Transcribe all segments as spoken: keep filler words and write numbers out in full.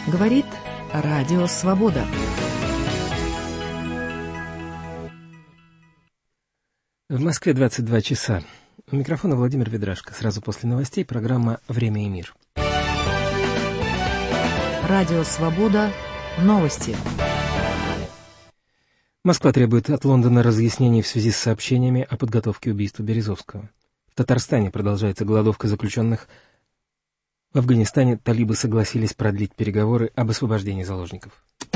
Говорит Радио Свобода. В Москве двадцать два часа. У микрофона Владимир Ведрашко. Сразу после новостей программа «Время и мир». Радио Свобода. Новости. Москва требует от Лондона разъяснений в связи с сообщениями о подготовке убийства Березовского. В Татарстане продолжается голодовка заключенных. В Афганистане талибы согласились продлить переговоры об освобождении заложников.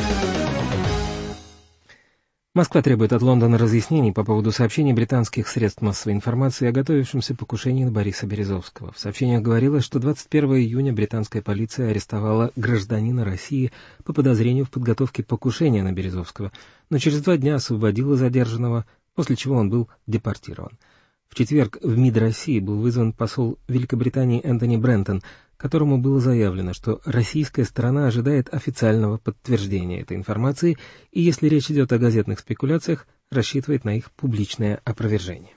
Москва требует от Лондона разъяснений по поводу сообщений британских средств массовой информации о готовившемся покушении на Бориса Березовского. В сообщениях говорилось, что двадцать первого июня британская полиция арестовала гражданина России по подозрению в подготовке покушения на Березовского, но через два дня освободила задержанного, после чего он был депортирован. В четверг в МИД России был вызван посол Великобритании Энтони Брентон, которому было заявлено, что российская сторона ожидает официального подтверждения этой информации и, если речь идет о газетных спекуляциях, рассчитывает на их публичное опровержение.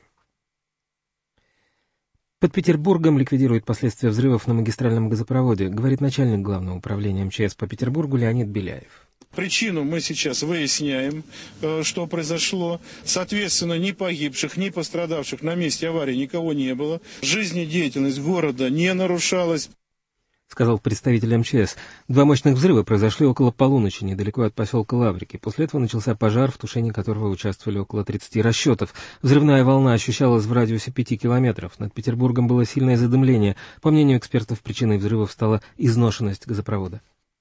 Под Петербургом ликвидируют последствия взрывов на магистральном газопроводе, говорит начальник Главного управления эм че эс по Петербургу Леонид Беляев. Причину мы сейчас выясняем, что произошло. Соответственно, ни погибших, ни пострадавших на месте аварии никого не было. Жизнедеятельность города не нарушалась, сказал представитель эм че эс. Два мощных взрыва произошли около полуночи, недалеко от поселка Лаврики. После этого начался пожар, в тушении которого участвовали около тридцати расчетов. Взрывная волна ощущалась в радиусе пяти километров. Над Петербургом было сильное задымление. По мнению экспертов, причиной взрывов стала изношенность газопровода.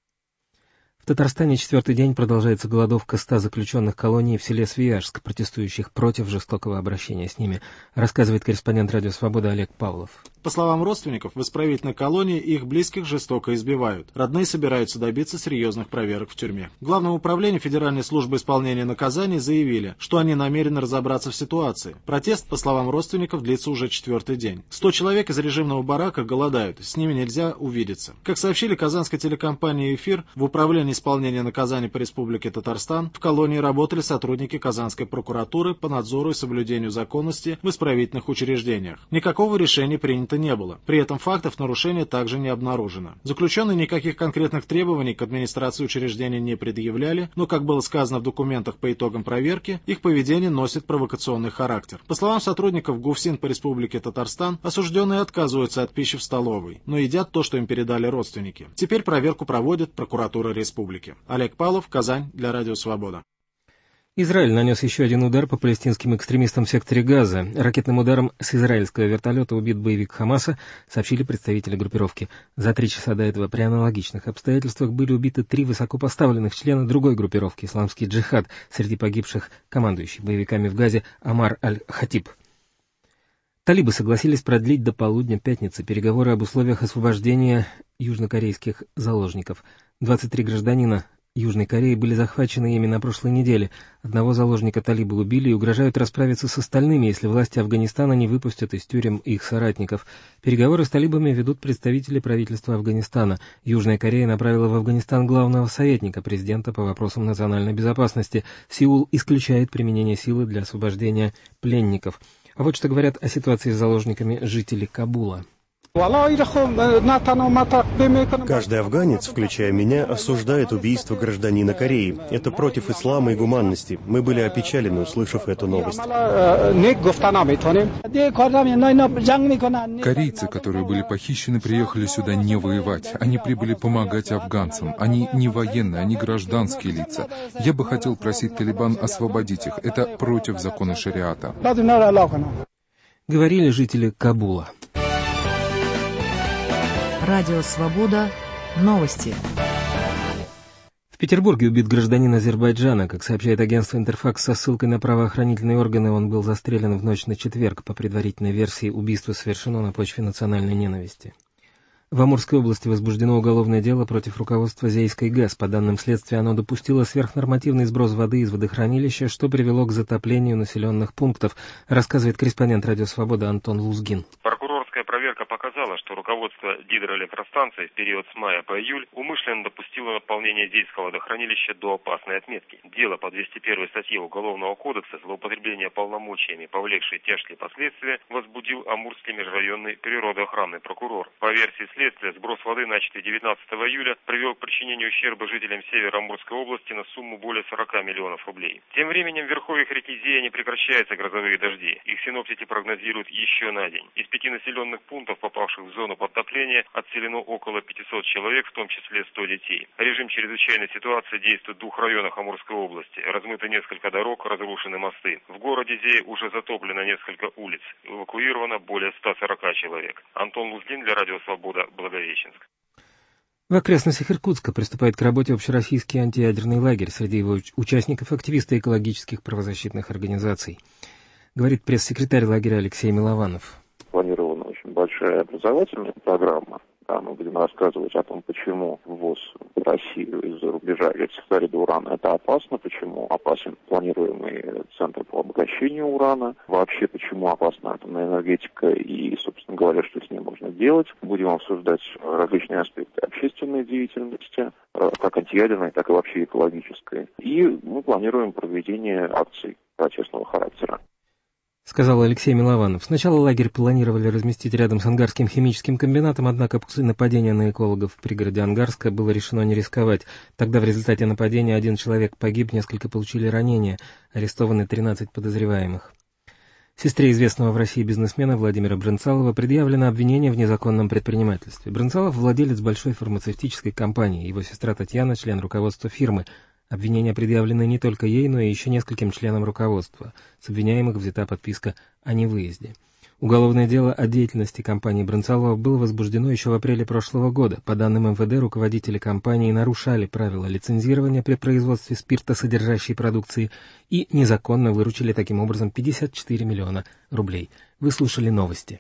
В Татарстане четвертый день продолжается голодовка ста заключенных колоний в селе Свияжск, протестующих против жестокого обращения с ними, рассказывает корреспондент Радио Свобода Олег Павлов. По словам родственников, в исправительной колонии их близких жестоко избивают. Родные собираются добиться серьезных проверок в тюрьме. В Главном управлении Федеральной службы исполнения наказаний заявили, что они намерены разобраться в ситуации. Протест, по словам родственников, длится уже четвертый день. Сто человек из режимного барака голодают, с ними нельзя увидеться. Как сообщили казанской телекомпании «Эфир», в управлении исполнения наказаний по Республике Татарстан в колонии работали сотрудники Казанской прокуратуры по надзору и соблюдению законности в исправительных учреждениях. Никакого решения принято не было. При этом фактов нарушения также не обнаружено. Заключенные никаких конкретных требований к администрации учреждения не предъявляли, но, как было сказано в документах по итогам проверки, их поведение носит провокационный характер. По словам сотрудников ГУФСИН по Республике Татарстан, осужденные отказываются от пищи в столовой, но едят то, что им передали родственники. Теперь проверку проводит прокуратура республики. Олег Павлов, Казань, для Радио Свобода. Израиль нанес еще один удар по палестинским экстремистам в секторе Газа. Ракетным ударом с израильского вертолета убит боевик Хамаса, сообщили представители группировки. За три часа до этого при аналогичных обстоятельствах были убиты три высокопоставленных члена другой группировки «Исламский джихад», среди погибших командующий боевиками в Газе Амар аль-Хатиб. Талибы согласились продлить до полудня пятницы переговоры об условиях освобождения южнокорейских заложников. двадцать три гражданина Южной Кореи были захвачены ими на прошлой неделе. Одного заложника талибы убили и угрожают расправиться с остальными, если власти Афганистана не выпустят из тюрем их соратников. Переговоры с талибами ведут представители правительства Афганистана. Южная Корея направила в Афганистан главного советника президента по вопросам национальной безопасности. Сеул исключает применение силы для освобождения пленников. А вот что говорят о ситуации с заложниками жители Кабула. Каждый афганец, включая меня, осуждает убийство гражданина Кореи. Это против ислама и гуманности. Мы были опечалены, услышав эту новость. Корейцы, которые были похищены, приехали сюда не воевать. Они прибыли помогать афганцам. Они не военные, они гражданские лица. Я бы хотел просить Талибан освободить их. Это против закона шариата. Говорили жители Кабула. Радио Свобода. Новости. В Петербурге убит гражданин Азербайджана. Как сообщает агентство «Интерфакс» со ссылкой на правоохранительные органы, он был застрелен в ночь на четверг. По предварительной версии, убийство совершено на почве национальной ненависти. В Амурской области возбуждено уголовное дело против руководства Зейской ГЭС. По данным следствия, оно допустило сверхнормативный сброс воды из водохранилища, что привело к затоплению населенных пунктов, рассказывает корреспондент Радио Свобода Антон Лузгин. Прокурорская проверка Проверка показала, что руководство гидроэлектростанции в период с мая по июль умышленно допустило наполнение Зейского водохранилища до опасной отметки. Дело по двести первой статье Уголовного кодекса «Злоупотребление полномочиями, повлекшие тяжкие последствия» возбудил Амурский межрайонный природоохранный прокурор. По версии следствия, сброс воды, начатый девятнадцатого июля, привел к причинению ущерба жителям Северо-Амурской области на сумму более сорока миллионов рублей. Тем временем в верховьях реки Зея не прекращаются грозовые дожди. Их синоптики прогнозируют еще на день. Из пяти населенных пунктов, попавших в зону подтопления, отселено около пятисот человек, в том числе сто детей. Режим чрезвычайной ситуации действует в двух районах Амурской области. Размыты несколько дорог, разрушены мосты. В городе Зея уже затоплено несколько улиц. Эвакуировано более ста сорока человек. Антон Лузгин для Радио Свобода, Благовещенск. В окрестностях Иркутска приступает к работе общероссийский антиядерный лагерь. Среди его участников активисты экологических правозащитных организаций. Говорит пресс-секретарь лагеря Алексей Милованов. Планирована очень большая образовательная программа. Да, мы будем рассказывать о том, почему ввоз в Россию из-за рубежа редких урана это опасно, почему опасен планируемый центр по обогащению урана, вообще почему опасна атомная энергетика и, собственно говоря, что с ней можно делать. Будем обсуждать различные аспекты общественной деятельности, как антиядерной, так и вообще экологической. И мы планируем проведение акций протестного характера. Сказал Алексей Милованов. Сначала лагерь планировали разместить рядом с Ангарским химическим комбинатом, однако после нападения на экологов в пригороде Ангарска было решено не рисковать. Тогда в результате нападения один человек погиб, несколько получили ранения, арестованы тринадцать подозреваемых. Сестре известного в России бизнесмена Владимира Брынцалова предъявлено обвинение в незаконном предпринимательстве. Брынцалов – владелец большой фармацевтической компании, его сестра Татьяна – член руководства фирмы. Обвинения предъявлены не только ей, но и еще нескольким членам руководства. С обвиняемых взята подписка о невыезде. Уголовное дело о деятельности компании Брынцалова было возбуждено еще в апреле прошлого года. По данным эм вэ дэ, руководители компании нарушали правила лицензирования при производстве спиртосодержащей продукции и незаконно выручили таким образом пятьдесят четыре миллиона рублей. Вы слушали новости.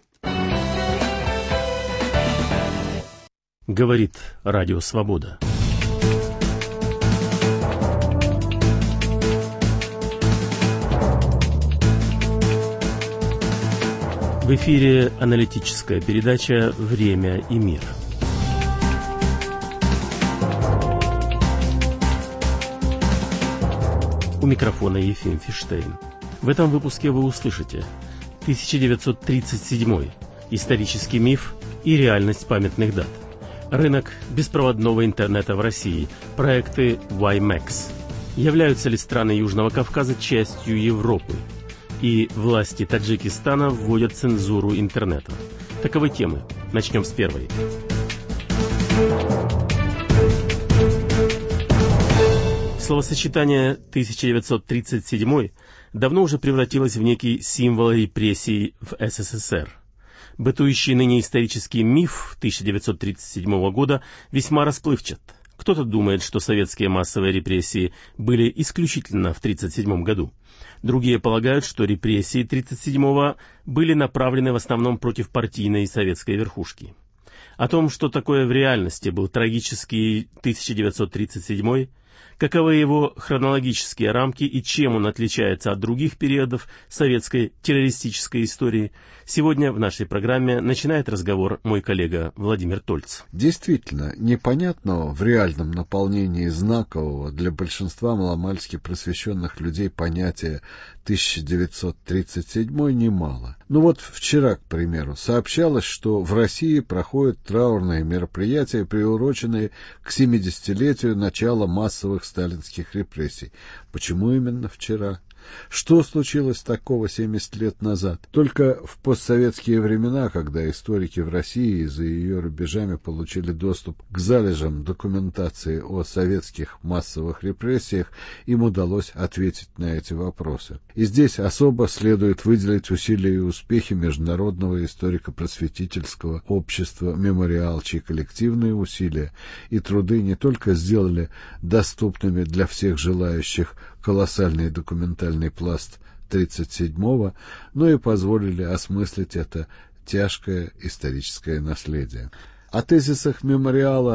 Говорит Радио Свобода. В эфире аналитическая передача «Время и мир». У микрофона Ефим Фиштейн. В этом выпуске вы услышите тысяча девятьсот тридцать седьмой. Исторический миф и реальность памятных дат. Рынок беспроводного интернета в России. Проекты уай мэкс. Являются ли страны Южного Кавказа частью Европы? И власти Таджикистана вводят цензуру интернета. Таковы темы. Начнем с первой. Словосочетание тысяча девятьсот тридцать седьмой давно уже превратилось в некий символ репрессий в эс эс эс эр. Бытующий ныне исторический миф тысяча девятьсот тридцать седьмого года весьма расплывчат. Кто-то думает, что советские массовые репрессии были исключительно в тридцать седьмом году. Другие полагают, что репрессии тридцать седьмого были направлены в основном против партийной и советской верхушки. О том, что такое в реальности был трагический тысяча девятьсот тридцать седьмой, каковы его хронологические рамки и чем он отличается от других периодов советской террористической истории, сегодня в нашей программе начинает разговор мой коллега Владимир Тольц. Действительно, непонятного в реальном наполнении знакового для большинства маломальски просвещенных людей понятия тысяча девятьсот тридцать седьмой немало. Ну вот вчера, к примеру, сообщалось, что в России проходят траурные мероприятия, приуроченные к семидесятилетию начала массовых сталинских репрессий. Почему именно вчера? Что случилось такого семьдесят лет назад? Только в постсоветские времена, когда историки в России и за ее рубежами получили доступ к залежам документации о советских массовых репрессиях, им удалось ответить на эти вопросы. И здесь особо следует выделить усилия и успехи Международного историко-просветительского общества «Мемориал», чьи коллективные усилия и труды не только сделали доступными для всех желающих колоссальный документальный пласт тридцать седьмого, но и позволили осмыслить это тяжкое историческое наследие. О тезисах мемориала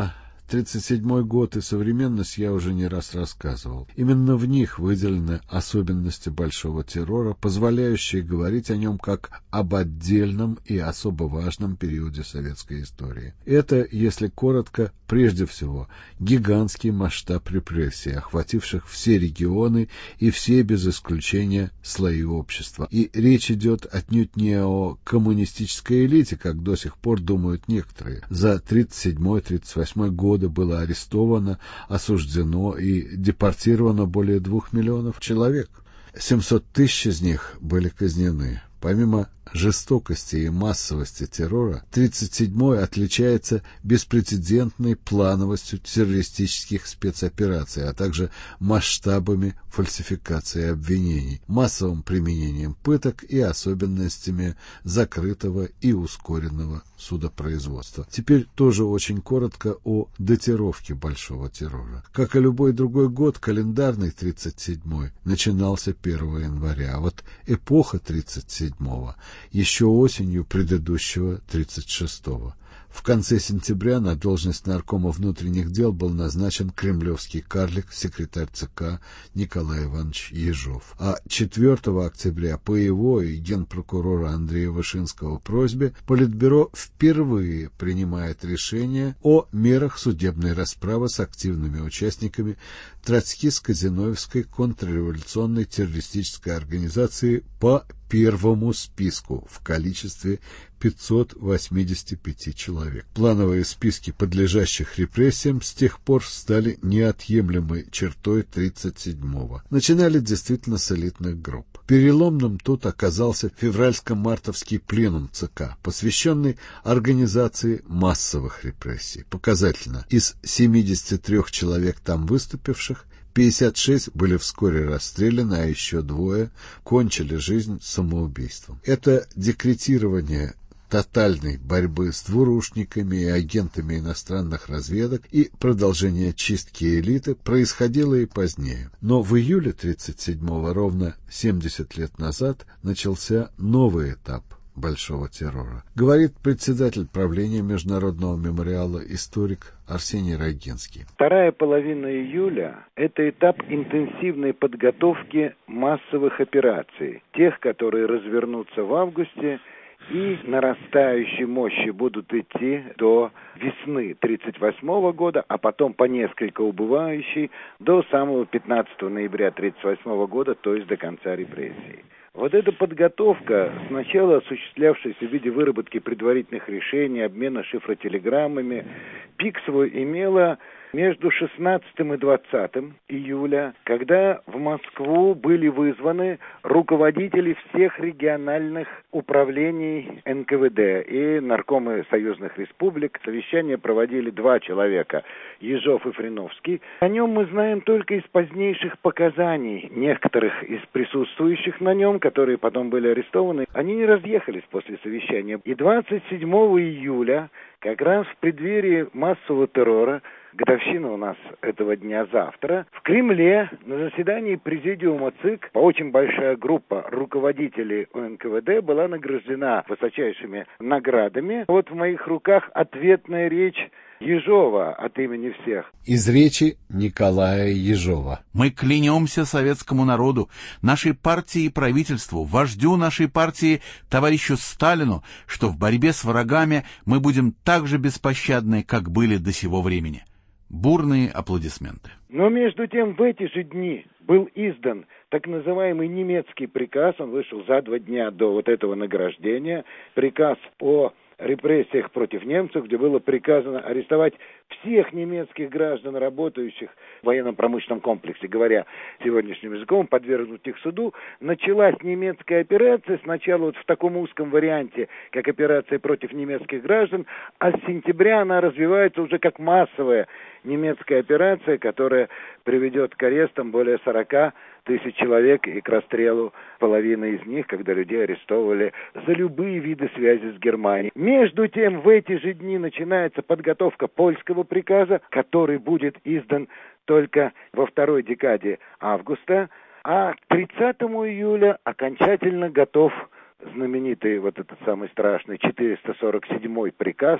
тридцать седьмой год и современность я уже не раз рассказывал. Именно в них выделены особенности Большого террора, позволяющие говорить о нем как об отдельном и особо важном периоде советской истории. Это, если коротко, прежде всего, гигантский масштаб репрессий, охвативших все регионы и все без исключения слои общества. И речь идет отнюдь не о коммунистической элите, как до сих пор думают некоторые. За тридцать седьмой — тридцать восьмой годы было арестовано, осуждено и депортировано более двух миллионов человек. семьсот тысяч из них были казнены. Помимо жестокости и массовости террора, тридцать седьмой отличается беспрецедентной плановостью террористических спецопераций, а также масштабами фальсификации обвинений, массовым применением пыток и особенностями закрытого и ускоренного судопроизводства. Теперь тоже очень коротко о датировке Большого террора. Как и любой другой год, календарный тридцать седьмой начинался первого января, а вот эпоха тридцать седьмого еще осенью предыдущего тридцать шестого. В конце сентября на должность наркома внутренних дел был назначен кремлевский карлик, секретарь ЦК Николай Иванович Ежов. А четвёртого октября по его и генпрокурора Андрея Вышинского просьбе Политбюро впервые принимает решение о мерах судебной расправы с активными участниками троцкистско-зиновьевской контрреволюционной террористической организации по первому списку в количестве пятьсот восемьдесят пять человек. Плановые списки подлежащих репрессиям с тех пор стали неотъемлемой чертой тридцать седьмого. Начинали действительно с элитных групп. Переломным тут оказался февральско-мартовский пленум ЦК, посвященный организации массовых репрессий. Показательно, из семидесяти трёх человек там выступивших, пятьдесят шесть были вскоре расстреляны, а еще двое кончили жизнь самоубийством. Это декретирование тотальной борьбы с двурушниками и агентами иностранных разведок и продолжение чистки элиты происходило и позднее. Но в июле тридцать седьмого, ровно семьдесят лет назад, начался новый этап Большого террора. Говорит председатель правления Международного мемориала историк Арсений Райгинский. Вторая половина июля – это этап интенсивной подготовки массовых операций, тех, которые развернутся в августе и нарастающей мощи будут идти до весны тридцать восьмого года, а потом по несколько убывающей до самого пятнадцатого ноября тридцать восьмого года, то есть до конца репрессий. Вот эта подготовка, сначала осуществлявшаяся в виде выработки предварительных решений, обмена шифротелеграммами, пик свой имела между шестнадцатым и двадцатым июля, когда в Москву были вызваны руководители всех региональных управлений эн ка вэ дэ и наркомы союзных республик. Совещание проводили два человека, Ежов и Фриновский. О нем мы знаем только из позднейших показаний некоторых из присутствующих на нем, которые потом были арестованы. Они не разъехались после совещания. И двадцать седьмого июля, как раз в преддверии массового террора, годовщина у нас этого дня завтра, в Кремле на заседании президиума ЦИК очень большая группа руководителей эн ка вэ дэ была награждена высочайшими наградами. Вот в моих руках ответная речь Ежова от имени всех. Из речи Николая Ежова. Мы клянемся советскому народу, нашей партии и правительству, вождю нашей партии, товарищу Сталину, что в борьбе с врагами мы будем так же беспощадны, как были до сего времени. Бурные аплодисменты. Но между тем в эти же дни был издан так называемый немецкий приказ, он вышел за два дня до вот этого награждения, приказ о репрессиях против немцев, где было приказано арестовать всех немецких граждан, работающих в военно-промышленном комплексе, говоря сегодняшним языком, подвергнуть их суду. Началась немецкая операция, сначала вот в таком узком варианте, как операция против немецких граждан, а с сентября она развивается уже как массовая немецкая операция, которая приведет к арестам более сорока тысяч человек и к расстрелу половины из них, когда людей арестовывали за любые виды связи с Германией. Между тем, в эти же дни начинается подготовка польского приказа, который будет издан только во второй декаде августа, а к тридцатому июля окончательно готов знаменитый вот этот самый страшный четыреста сорок седьмой приказ,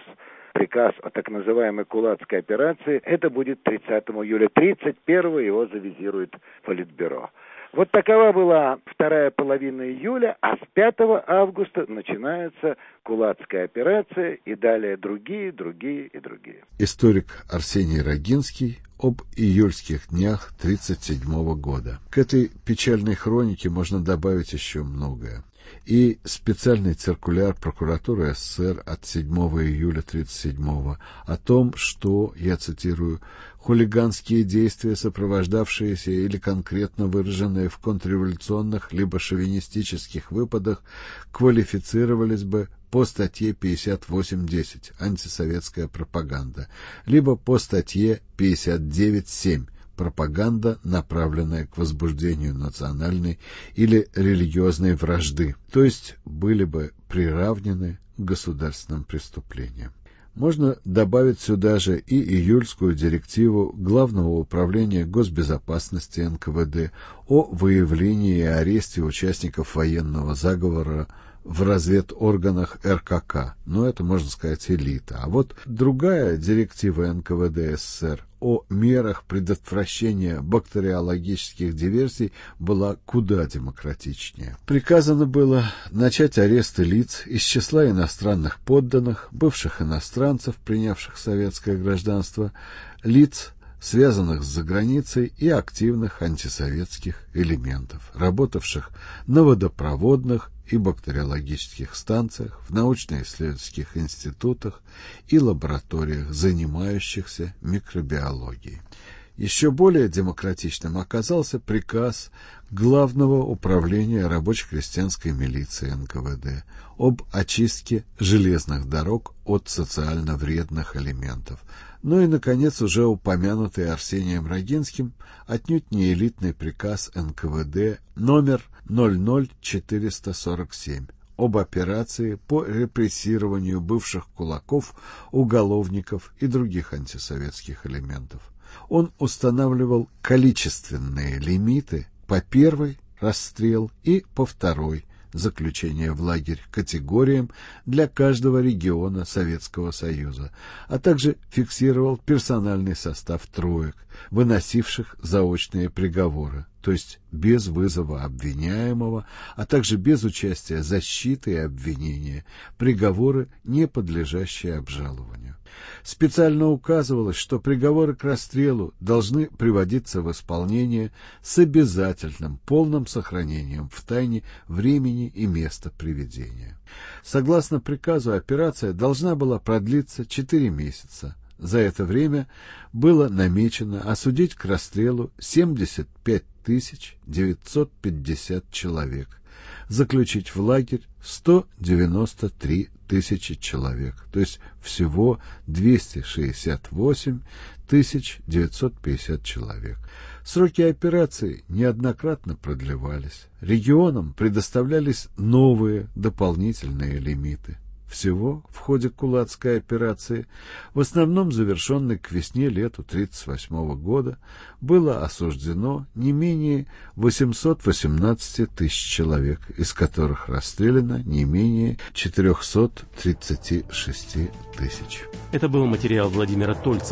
приказ о так называемой кулацкой операции, это будет тридцатого июля. тридцать первого его завизирует Политбюро. Вот такова была вторая половина июля, а с пятого августа начинается кулацкая операция и далее другие, другие и другие. Историк Арсений Рогинский об июльских днях тридцать седьмого года. К этой печальной хронике можно добавить еще многое. И специальный циркуляр прокуратуры СССР от седьмого июля тридцать седьмого о том, что, я цитирую, хулиганские действия, сопровождавшиеся или конкретно выраженные в контрреволюционных либо шовинистических выпадах, квалифицировались бы по статье пятьдесят восемь десять «Антисоветская пропаганда», либо по статье пятьдесят девять семь «Пропаганда, направленная к возбуждению национальной или религиозной вражды», то есть были бы приравнены к государственным преступлениям. Можно добавить сюда же и июльскую директиву Главного управления госбезопасности эн ка вэ дэ о выявлении и аресте участников военного заговора в разведорганах эр ка ка, но это, можно сказать, элита. А вот другая директива эн ка вэ дэ эс эс эс эр о мерах предотвращения бактериологических диверсий была куда демократичнее. Приказано было начать аресты лиц из числа иностранных подданных, бывших иностранцев, принявших советское гражданство, лиц, связанных с заграницей, и активных антисоветских элементов, работавших на водопроводных и бактериологических станциях, в научно-исследовательских институтах и лабораториях, занимающихся микробиологией. Еще более демократичным оказался приказ Главного управления рабоче-крестьянской милиции эн ка вэ дэ об очистке железных дорог от социально вредных элементов. Ну и, наконец, уже упомянутый Арсением Рогинским отнюдь не элитный приказ эн ка вэ дэ номер ноль ноль четыреста сорок семь об операции по репрессированию бывших кулаков, уголовников и других антисоветских элементов. Он устанавливал количественные лимиты по первой — расстрел и по второй — заключение в лагерь категориям для каждого региона Советского Союза, а также фиксировал персональный состав троек, выносивших заочные приговоры, то есть без вызова обвиняемого, а также без участия защиты и обвинения, приговоры, не подлежащие обжалованию. Специально указывалось, что приговоры к расстрелу должны приводиться в исполнение с обязательным полным сохранением в тайне времени и места приведения. Согласно приказу, операция должна была продлиться четыре месяца. За это время было намечено осудить к расстрелу семьдесят пять тысяч девятьсот пятьдесят человек, заключить в лагерь сто девяносто три тысячи человек, то есть всего двести шестьдесят восемь тысяч девятьсот пятьдесят человек. Сроки операции неоднократно продлевались. Регионам предоставлялись новые дополнительные лимиты. Всего в ходе кулацкой операции, в основном завершенной к весне-лету тысяча девятьсот тридцать восьмого года, было осуждено не менее восемьсот восемнадцать тысяч человек, из которых расстреляно не менее четыреста тридцать шесть тысяч. Это был материал Владимира Тольца.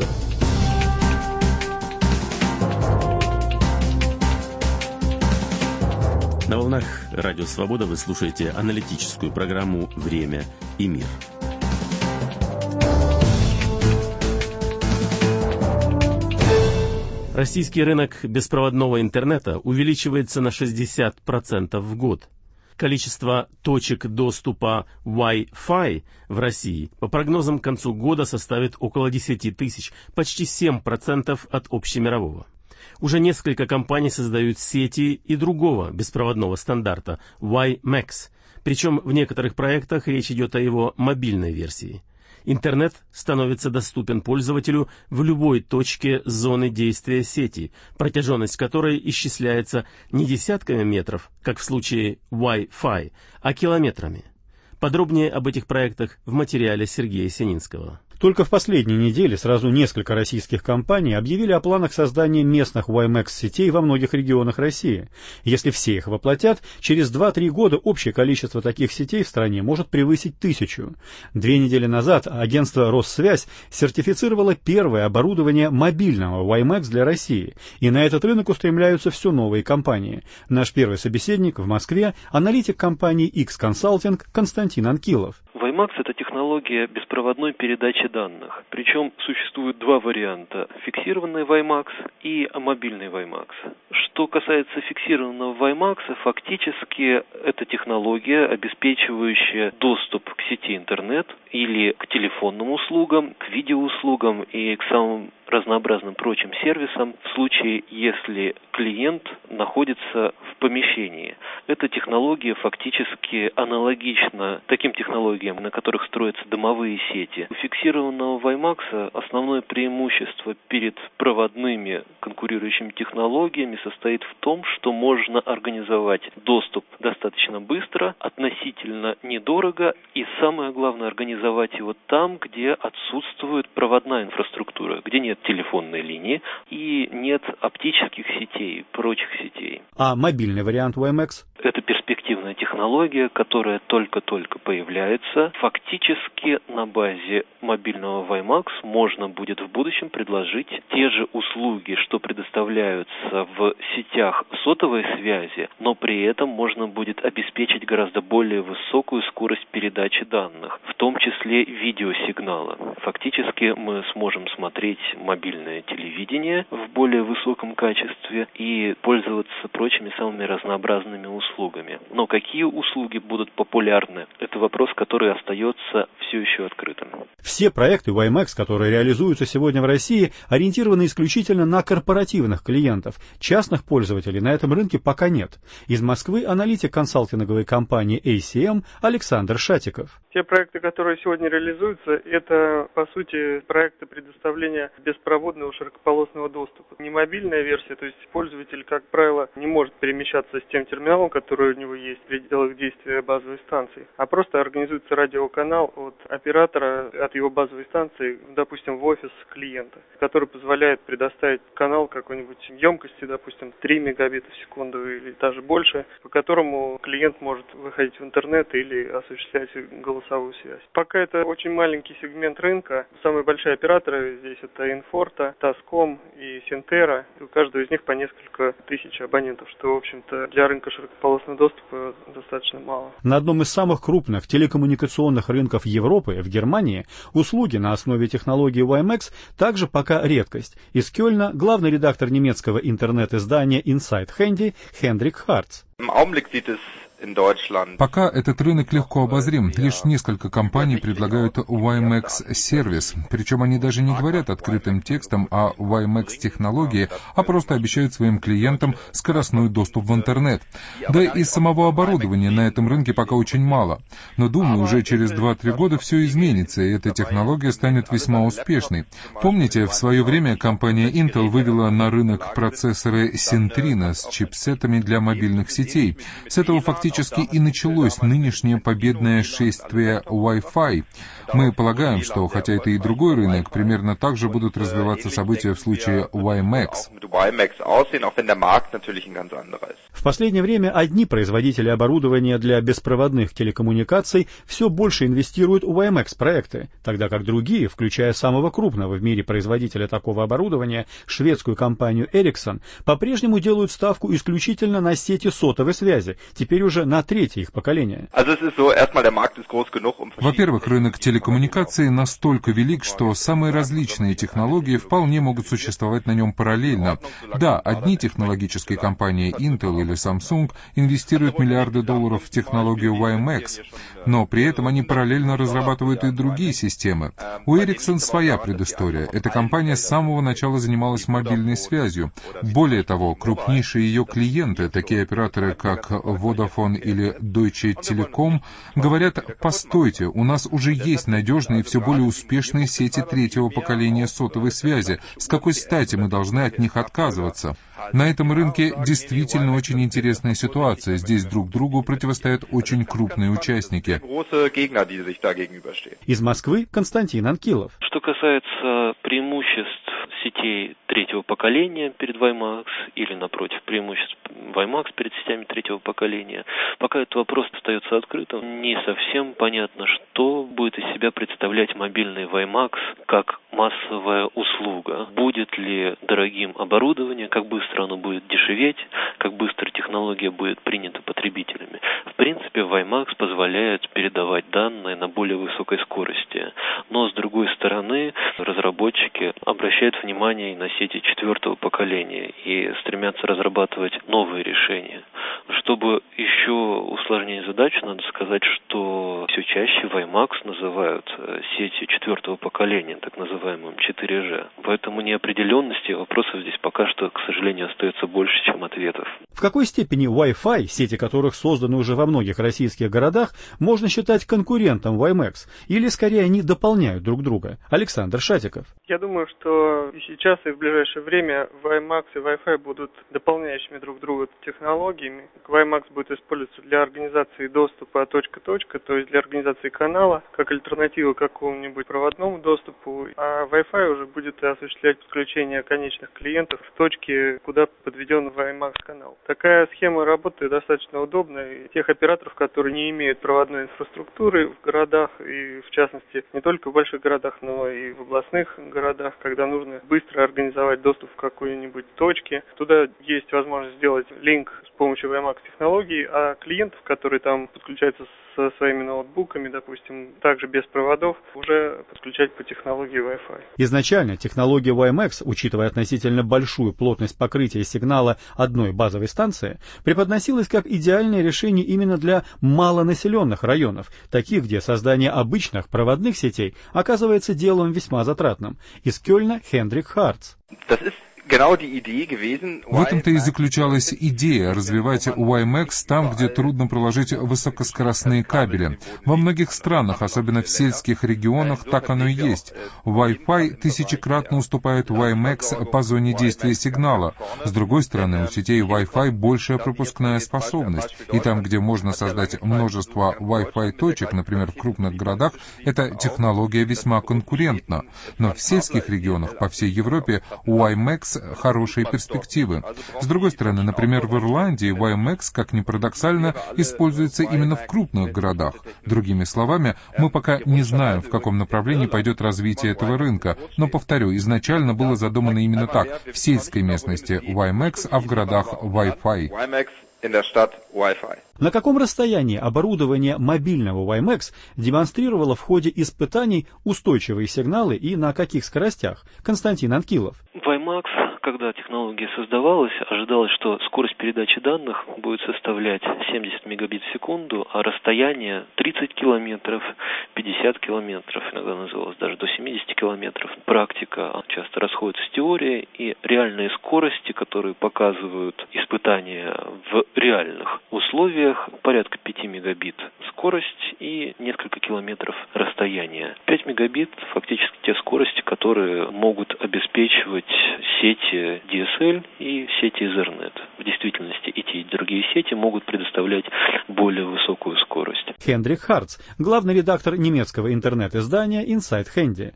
На волнах Радио Свобода вы слушаете аналитическую программу «Время и мир». Российский рынок беспроводного интернета увеличивается на шестьдесят процентов в год. Количество точек доступа Wi-Fi в России по прогнозам к концу года составит около десять тысяч, почти семь процентов от общемирового. Уже несколько компаний создают сети и другого беспроводного стандарта WiMAX, причем в некоторых проектах речь идет о его мобильной версии. Интернет становится доступен пользователю в любой точке зоны действия сети, протяженность которой исчисляется не десятками метров, как в случае Wi-Fi, а километрами. Подробнее об этих проектах в материале Сергея Сининского. Только в последние недели сразу несколько российских компаний объявили о планах создания местных WiMAX-сетей во многих регионах России. Если все их воплотят, через два-три года общее количество таких сетей в стране может превысить тысячу. Две недели назад агентство «Россвязь» сертифицировало первое оборудование мобильного WiMAX для России, и на этот рынок устремляются все новые компании. Наш первый собеседник в Москве – аналитик компании X-Consulting Константин Анкилов. WiMAX – это технология беспроводной передачи данных. Причем существует два варианта – фиксированный WiMAX и мобильный WiMAX. Что касается фиксированного WiMAX, фактически это технология, обеспечивающая доступ к сети интернет или к телефонным услугам, к видеоуслугам и к самым разнообразным прочим сервисам в случае, если клиент находится в помещении. Эта технология фактически аналогична таким технологиям, на которых строятся домовые сети. У фиксированного WiMAX основное преимущество перед проводными конкурирующими технологиями состоит в том, что можно организовать доступ достаточно быстро, относительно недорого и, самое главное, организовать его там, где отсутствует проводная инфраструктура, где нет телефонной линии и нет оптических сетей, прочих сетей. А мобильный вариант WiMAX? Это перспективная технология, которая только-только появляется. Фактически на базе мобильного WiMAX можно будет в будущем предложить те же услуги, что предоставляются в сетях сотовой связи, но при этом можно будет обеспечить гораздо более высокую скорость передачи данных, в том числе видеосигнала. Фактически мы сможем смотреть мобильное телевидение в более высоком качестве и пользоваться прочими самыми разнообразными услугами. Но какие услуги будут популярны, это вопрос, который остается все еще открытым. Все проекты WiMAX, которые реализуются сегодня в России, ориентированы исключительно на корпоративных клиентов. Частных пользователей на этом рынке пока нет. Из Москвы аналитик консалтинговой компании эй си эм Александр Шатиков. Те проекты, которые сегодня реализуются, это, по сути, проекты предоставления беспроводного широкополосного доступа. Не мобильная версия, то есть пользователь, как правило, не может перемещаться с тем терминалом, который у него есть в пределах действия базовой станции, а просто организуется радиоканал от оператора, от его базовой станции, допустим, в офис клиента, который позволяет предоставить канал какой-нибудь емкости, допустим, три мегабита в секунду или даже больше, по которому клиент может выходить в интернет или осуществлять голосовую связь. Пока это очень маленький сегмент рынка. Самые большие операторы здесь это Инфорта, Таском и Синтера. У каждого из них по несколько тысяч абонентов, что, в общем-то, для рынка широкополосного доступа достаточно мало. На одном из самых крупных телекоммуникационных рынков Европы, в Германии, услуги на основе технологии WiMAX также пока редкость. Из Кёльна главный редактор немецкого интернет-издания Inside Handy Хендрик Харц. Пока этот рынок легко обозрим. Лишь несколько компаний предлагают WiMAX-сервис. Причем они даже не говорят открытым текстом о WiMAX-технологии, а просто обещают своим клиентам скоростной доступ в интернет. Да и самого оборудования на этом рынке пока очень мало. Но думаю, уже через два-три года все изменится, и эта технология станет весьма успешной. Помните, в свое время компания Intel вывела на рынок процессоры Centrino с чипсетами для мобильных сетей. С этого фактически Фактически и началось нынешнее победное шествие Wi-Fi. Мы полагаем, что, хотя это и другой рынок, примерно так же будут развиваться события в случае WiMAX. В последнее время одни производители оборудования для беспроводных телекоммуникаций все больше инвестируют в WiMAX-проекты, тогда как другие, включая самого крупного в мире производителя такого оборудования, шведскую компанию Ericsson, по-прежнему делают ставку исключительно на сети сотовой связи, теперь уже на третье их поколение. Во-первых, рынок телекоммуникаций настолько велик, что самые различные технологии вполне могут существовать на нем параллельно. Да, одни технологические компании Intel или Samsung инвестируют миллиарды долларов в технологию WiMAX, но при этом они параллельно разрабатывают и другие системы. У Ericsson своя предыстория. Эта компания с самого начала занималась мобильной связью. Более того, крупнейшие ее клиенты, такие операторы, как Vodafone или Deutsche Telekom, говорят: постойте, у нас уже есть надежные и все более успешные сети третьего поколения сотовой связи. С какой стати мы должны от них отказываться? На этом рынке действительно очень очень интересная ситуация. Здесь друг другу противостоят очень крупные участники. Из Москвы Константин Анкилов. Что касается преимуществ сетей третьего поколения перед WiMAX или, напротив, преимуществ WiMAX перед сетями третьего поколения, пока этот вопрос остается открытым, не совсем понятно, что будет из себя представлять мобильный WiMAX как массовая услуга. Будет ли дорогим оборудование, как быстро оно будет дешеветь, как быстро технология будет принята потребителями. В принципе, WiMAX позволяет передавать данные на более высокой скорости. Но, с другой стороны, разработчики обращают внимание и на сети четвертого поколения и стремятся разрабатывать новые решения. Чтобы еще усложнить задачу, надо сказать, что все чаще WiMAX называют сетью четвертого поколения, так называемым четыре джи. Поэтому неопределенности вопросов здесь пока что, к сожалению, остается больше, чем ответов. В какой степени Wi-Fi, сети которых созданы уже во многих российских городах, можно считать конкурентом WiMAX? Или, скорее, они дополняют друг друга? Александр Шатиков. Я думаю, что и сейчас, и в ближайшее время WiMAX и Wi-Fi будут дополняющими друг друга технологиями. WiMAX будет использоваться для организации доступа точка-точка, то есть для организации канала, как альтернатива какому-нибудь проводному доступу, а Wi-Fi уже будет осуществлять подключение конечных клиентов в точке, куда подведен WiMAX канал. Такая схема работы достаточно удобна, и тех операторов, которые не имеют проводной инфраструктуры в городах, и в частности не только в больших городах, но и в областных городах, когда нужно быстро организовать доступ в какой-нибудь точке, туда есть возможность сделать линк с помощью WiMAX технологий, а клиентов, которые там подключаются со своими ноутбуками, допустим, также без проводов, уже подключать по технологии Wi-Fi. Изначально технология WiMAX, учитывая относительно большую плотность покрытия сигнала одной базовой станции, преподносилась как идеальное решение именно для малонаселенных районов, таких, где создание обычных проводных сетей оказывается делом весьма затратным. Из Кёльна Хендрик Харц. В этом-то и заключалась идея развивать WiMAX там, где трудно проложить высокоскоростные кабели. Во многих странах, особенно в сельских регионах, так оно и есть. Wi-Fi тысячекратно уступает WiMAX по зоне действия сигнала. С другой стороны, у сетей Wi-Fi большая пропускная способность. И там, где можно создать множество Wi-Fi точек, например, в крупных городах, эта технология весьма конкурентна. Но в сельских регионах по всей Европе WiMAX хорошие перспективы. С другой стороны, например, в Ирландии WiMAX, как ни парадоксально, используется именно в крупных городах. Другими словами, мы пока не знаем, в каком направлении пойдет развитие этого рынка, но, повторю, изначально было задумано именно так. В сельской местности WiMAX, а в городах Wi-Fi. На каком расстоянии оборудование мобильного WiMAX демонстрировало в ходе испытаний устойчивые сигналы и на каких скоростях? Константин Анкилов. WiMAX, когда технология создавалась, ожидалось, что скорость передачи данных будет составлять семьдесят мегабит в секунду, а расстояние тридцать километров, пятьдесят километров, иногда называлось даже до семьдесят километров. Практика часто расходится с теорией, и реальные скорости, которые показывают испытания в реальных условиях, порядка пяти мегабит скорость и несколько километров расстояния. пять мегабит фактически те скорости, которые могут обеспечивать сети ди эс эл и сети Ethernet. В действительности и те, и другие сети могут предоставлять более высокую скорость. Хендрик Харц, главный редактор немецкого интернет-издания Inside Handy.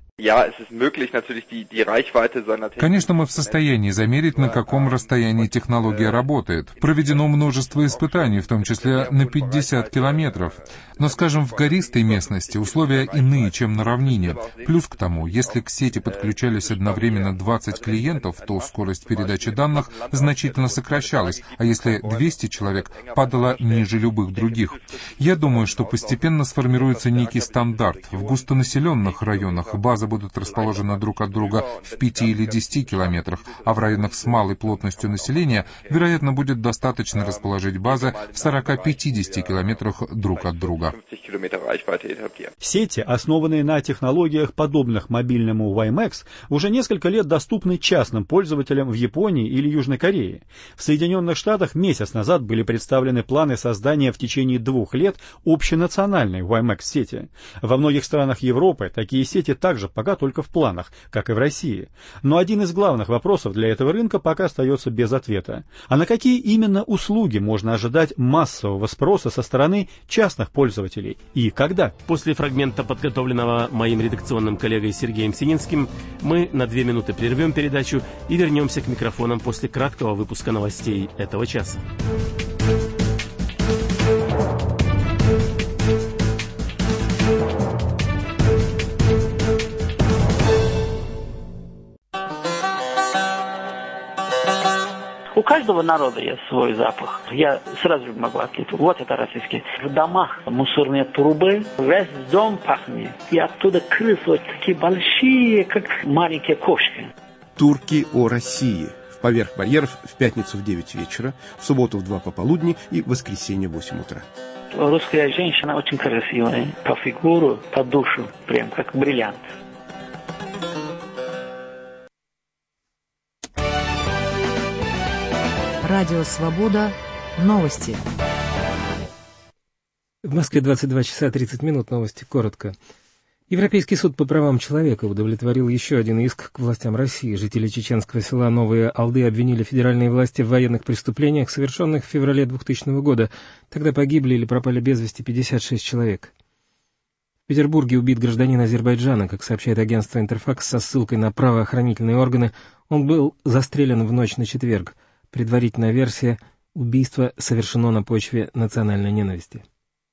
Конечно, мы в состоянии замерить, на каком расстоянии технология работает. Проведено множество испытаний, в том числе на пятьдесят километров. Но, скажем, в гористой местности условия иные, чем на равнине. Плюс к тому, если к сети подключались одновременно двадцать клиентов, то скорость передачи данных значительно сокращалась, а если двести человек, падала ниже любых других. Я думаю, что постепенно сформируется некий стандарт. В густонаселенных районах база будут расположены друг от друга в пяти или десяти километрах, а в районах с малой плотностью населения, вероятно, будет достаточно расположить базы в сорока-пятидесяти километрах друг от друга. Сети, основанные на технологиях, подобных мобильному WiMAX, уже несколько лет доступны частным пользователям в Японии или Южной Корее. В Соединенных Соединенных Штатах месяц назад были представлены планы создания в течение двух лет общенациональной уай эм экс-сети. Во многих странах Европы такие сети также пока только в планах, как и в России. Но один из главных вопросов для этого рынка пока остается без ответа. А на какие именно услуги можно ожидать массового спроса со стороны частных пользователей и когда? После фрагмента, подготовленного моим редакционным коллегой Сергеем Сининским, мы на две минуты прервем передачу и вернемся к микрофонам после краткого выпуска новостей этого часа. У каждого народа есть свой запах. Я сразу же могу отличить. Вот это российский. В домах мусорные трубы, весь дом пахнет. И оттуда крысы вот такие большие, как маленькие кошки. Турки о России. Поверх барьеров в пятницу в девять вечера, в субботу в два пополудни и в воскресенье в восемь утра. Русская женщина очень красивая. По фигуру, по душу. Прям как бриллиант. Радио «Свобода». Новости. В Москве двадцать два часа тридцать минут. Новости коротко. Европейский суд по правам человека удовлетворил еще один иск к властям России. Жители чеченского села Новые Алды обвинили федеральные власти в военных преступлениях, совершенных в феврале двухтысячного года. Тогда погибли или пропали без вести пятьдесят шесть человек. В Петербурге убит гражданин Азербайджана. Как сообщает агентство «Интерфакс» со ссылкой на правоохранительные органы, он был застрелен в ночь на четверг. Предварительная версия – убийство совершено на почве национальной ненависти.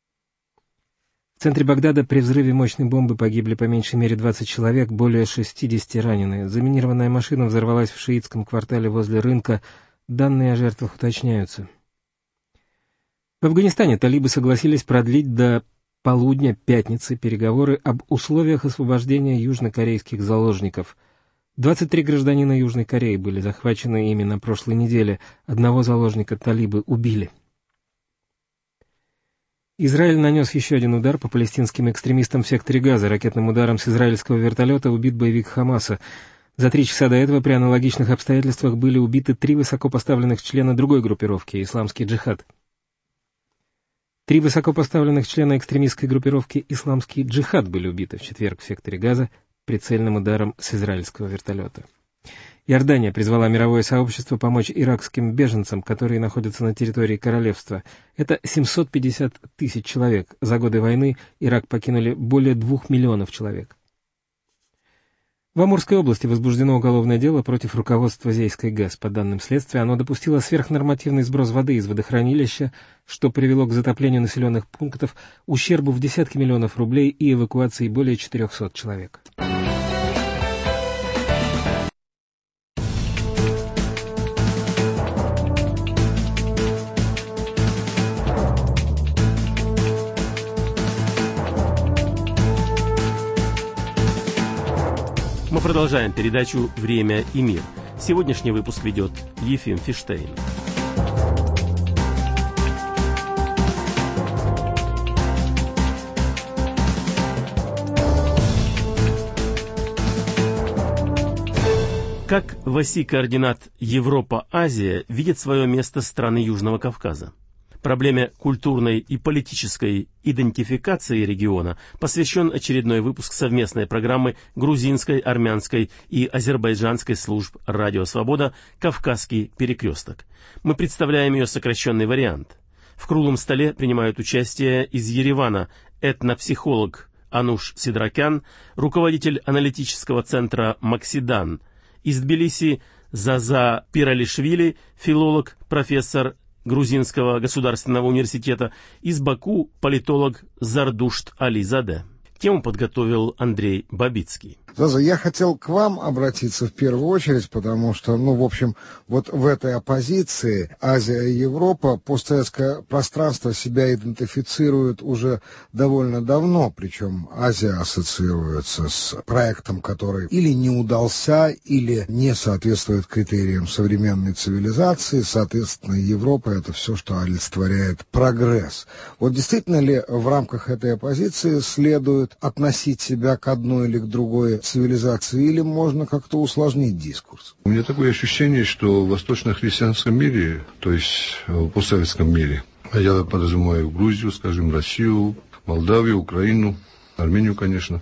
В центре Багдада при взрыве мощной бомбы погибли по меньшей мере двадцать человек, более шестидесяти ранены. Заминированная машина взорвалась в шиитском квартале возле рынка. Данные о жертвах уточняются. В Афганистане талибы согласились продлить до полудня пятницы переговоры об условиях освобождения южнокорейских заложников. двадцать три гражданина Южной Кореи были захвачены ими на прошлой неделе. Одного заложника талибы убили. Израиль нанес еще один удар по палестинским экстремистам в секторе Газа. Ракетным ударом с израильского вертолета убит боевик Хамаса. За три часа до этого при аналогичных обстоятельствах были убиты три высокопоставленных члена другой группировки «Исламский джихад». Три высокопоставленных члена экстремистской группировки «Исламский джихад» были убиты в четверг в секторе Газа прицельным ударом с израильского вертолета. Иордания призвала мировое сообщество помочь иракским беженцам, которые находятся на территории королевства. Это семьсот пятьдесят тысяч человек. За годы войны Ирак покинули более двух миллионов человек. В Амурской области возбуждено уголовное дело против руководства Зейской ГЭС. По данным следствия, оно допустило сверхнормативный сброс воды из водохранилища, что привело к затоплению населенных пунктов, ущербу в десятки миллионов рублей и эвакуации более четырехсот человек. Мы продолжаем передачу «Время и мир». Сегодняшний выпуск ведет Ефим Фиштейн. Как в оси координат Европа-Азия видят свое место страны Южного Кавказа? Проблеме культурной и политической идентификации региона посвящен очередной выпуск совместной программы грузинской, армянской и азербайджанской служб «Радио Свобода» «Кавказский перекресток». Мы представляем ее сокращенный вариант. В круглом столе принимают участие из Еревана этнопсихолог Ануш Сидракян, руководитель аналитического центра «Максидан», из Тбилиси Заза Пиралишвили, филолог, профессор Грузинского государственного университета, из Баку политолог Зардушт Ализаде. Тему подготовил Андрей Бабицкий. Заза, я хотел к вам обратиться в первую очередь, потому что, ну, в общем, вот в этой оппозиции Азия и Европа, постсоветское пространство себя идентифицирует уже довольно давно, причем Азия ассоциируется с проектом, который или не удался, или не соответствует критериям современной цивилизации, соответственно, Европа — это все, что олицетворяет прогресс. Вот действительно ли в рамках этой оппозиции следует относить себя к одной или к другой цивилизации, или можно как-то усложнить дискурс? У меня такое ощущение, что в восточно-христианском мире, то есть в постсоветском мире, я подразумеваю Грузию, скажем, Россию, Молдавию, Украину, Армению, конечно,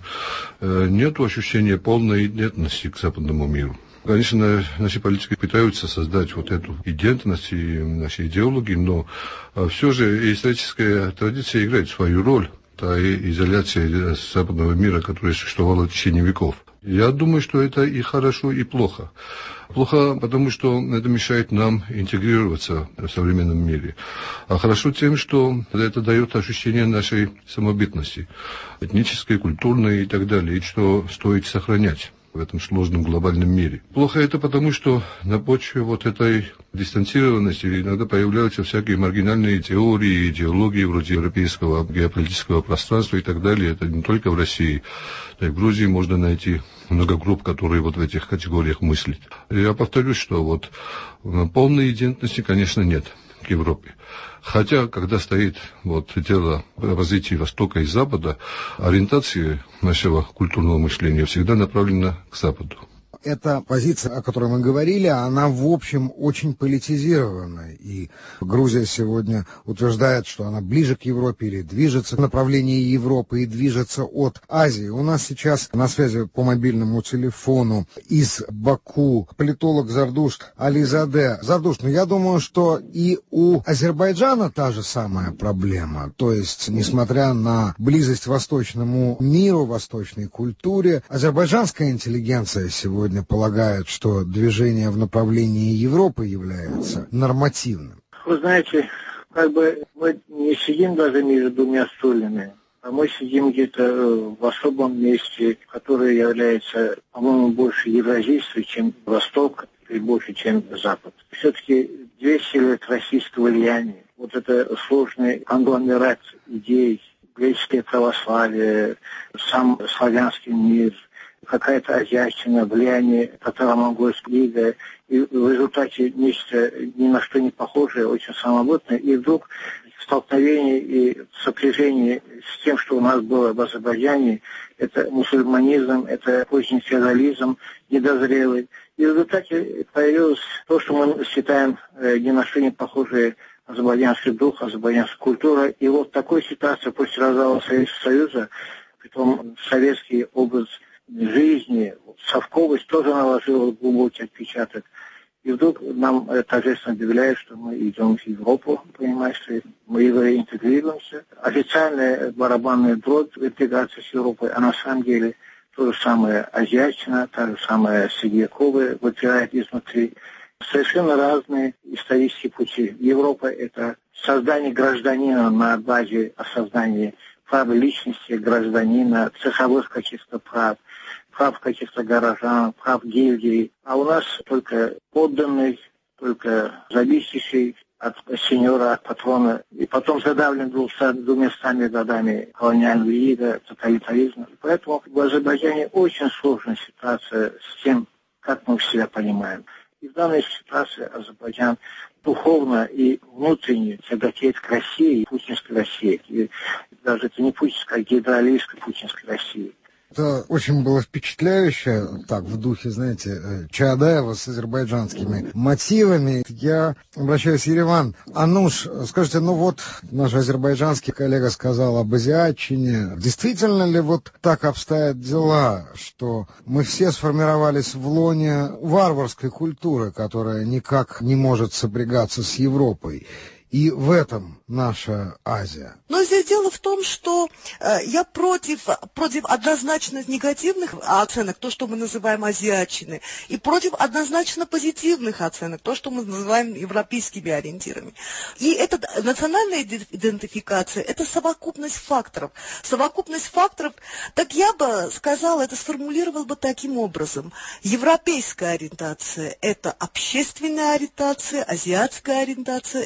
нет ощущения полной идентности к западному миру. Конечно, наши политики пытаются создать вот эту идентичность и наши идеологии, но все же историческая традиция играет свою роль. Та изоляция западного мира, которая существовала в течение веков. Я думаю, что это и хорошо, и плохо. Плохо, потому что это мешает нам интегрироваться в современном мире. А хорошо тем, что это дает ощущение нашей самобытности, этнической, культурной и так далее, и что стоит сохранять в этом сложном глобальном мире. Плохо это потому, что на почве вот этой дистанцированности иногда появляются всякие маргинальные теории, идеологии вроде европейского геополитического пространства и так далее. Это не только в России, да и в Грузии можно найти много групп, которые вот в этих категориях мыслят. Я повторюсь, что вот полной идентичности, конечно, нет к Европе. Хотя, когда стоит вот дело о развитии Востока и Запада, ориентация нашего культурного мышления всегда направлена к Западу. Эта позиция, о которой мы говорили, она, в общем, очень политизирована. И Грузия сегодня утверждает, что она ближе к Европе или движется в направлении Европы и движется от Азии. У нас сейчас на связи по мобильному телефону из Баку политолог Зардуш Ализаде. Зардуш, ну я думаю, что и у Азербайджана та же самая проблема. То есть, несмотря на близость к восточному миру, восточной культуре, азербайджанская интеллигенция сегодня полагают, что движение в направлении Европы является нормативным. Вы знаете, как бы мы не сидим даже между двумя стульями, а мы сидим где-то в особом месте, которое является, по-моему, больше евразийством, чем Восток, и больше, чем Запад. Все-таки двести лет российского влияния, вот это сложный конгломерат идей, греческое православие, сам славянский мир, какая-то азиатчина, влияние татаро-монгольского ига, и в результате нечто ни на что не похожее, очень самобытное, и вдруг столкновение и сопряжение с тем, что у нас было в Азербайджане, это мусульманизм, это поздний феодализм, недозрелый. И в результате появилось то, что мы считаем ни на что не похожее азербайджанский дух, азербайджанская культура. И вот такой ситуации после развала Советского Союза, притом советский образ жизни, совковость тоже наложила глубокий отпечаток. И вдруг нам торжественно объявляют, что мы идем в Европу, понимаете, мы интегрируемся. Официальная барабанная дробь в интеграции с Европой, а на самом деле то же самое азиатчина, та же самая средневековая выпирает изнутри. Совершенно разные исторические пути. Европа — это создание гражданина на базе осознания права личности гражданина, цеховых каких-то прав, прав каких-то горожан, прав гильдии. А у нас только подданный, только зависящий от сеньора, от патрона, и потом задавлен двумястами годами колониального ига, тоталитаризма. Поэтому в Азербайджане очень сложная ситуация с тем, как мы себя понимаем. И в данной ситуации Азербайджан духовно и внутренне тяготеет к России, путинской России. И даже это не путинская, а гидролийская путинской России. Это очень было впечатляюще, так, в духе, знаете, Чаадаева с азербайджанскими мотивами. Я обращаюсь в Ереван. Ануш, скажите, ну вот наш азербайджанский коллега сказал об азиатчине. Действительно ли вот так обстоят дела, что мы все сформировались в лоне варварской культуры, которая никак не может сопрягаться с Европой? И в этом наша Азия. Но здесь дело в том, что э, я против, против однозначно негативных оценок, то, что мы называем азиатчиной, и против однозначно позитивных оценок, то, что мы называем европейскими ориентирами. И эта национальная идентификация – это совокупность факторов. Совокупность факторов, так я бы сказала, это сформулировал бы таким образом. Европейская ориентация – это общественная ориентация, азиатская ориентация – это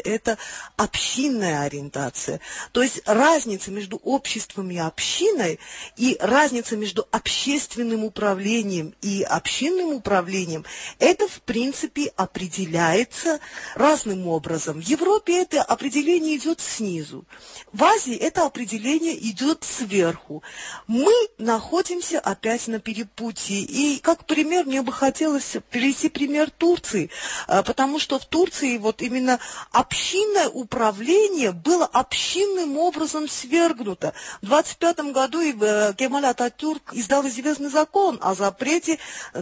общинная ориентация. То есть разница между обществом и общиной и разница между общественным управлением и общинным управлением, это в принципе определяется разным образом. В Европе это определение идет снизу. В Азии это определение идет сверху. Мы находимся опять на перепутье. И как пример мне бы хотелось привести пример Турции, потому что в Турции вот именно общинное управление было общинным образом свергнуто. В двадцать пятом году Кемаль Ататюрк издал известный закон о запрете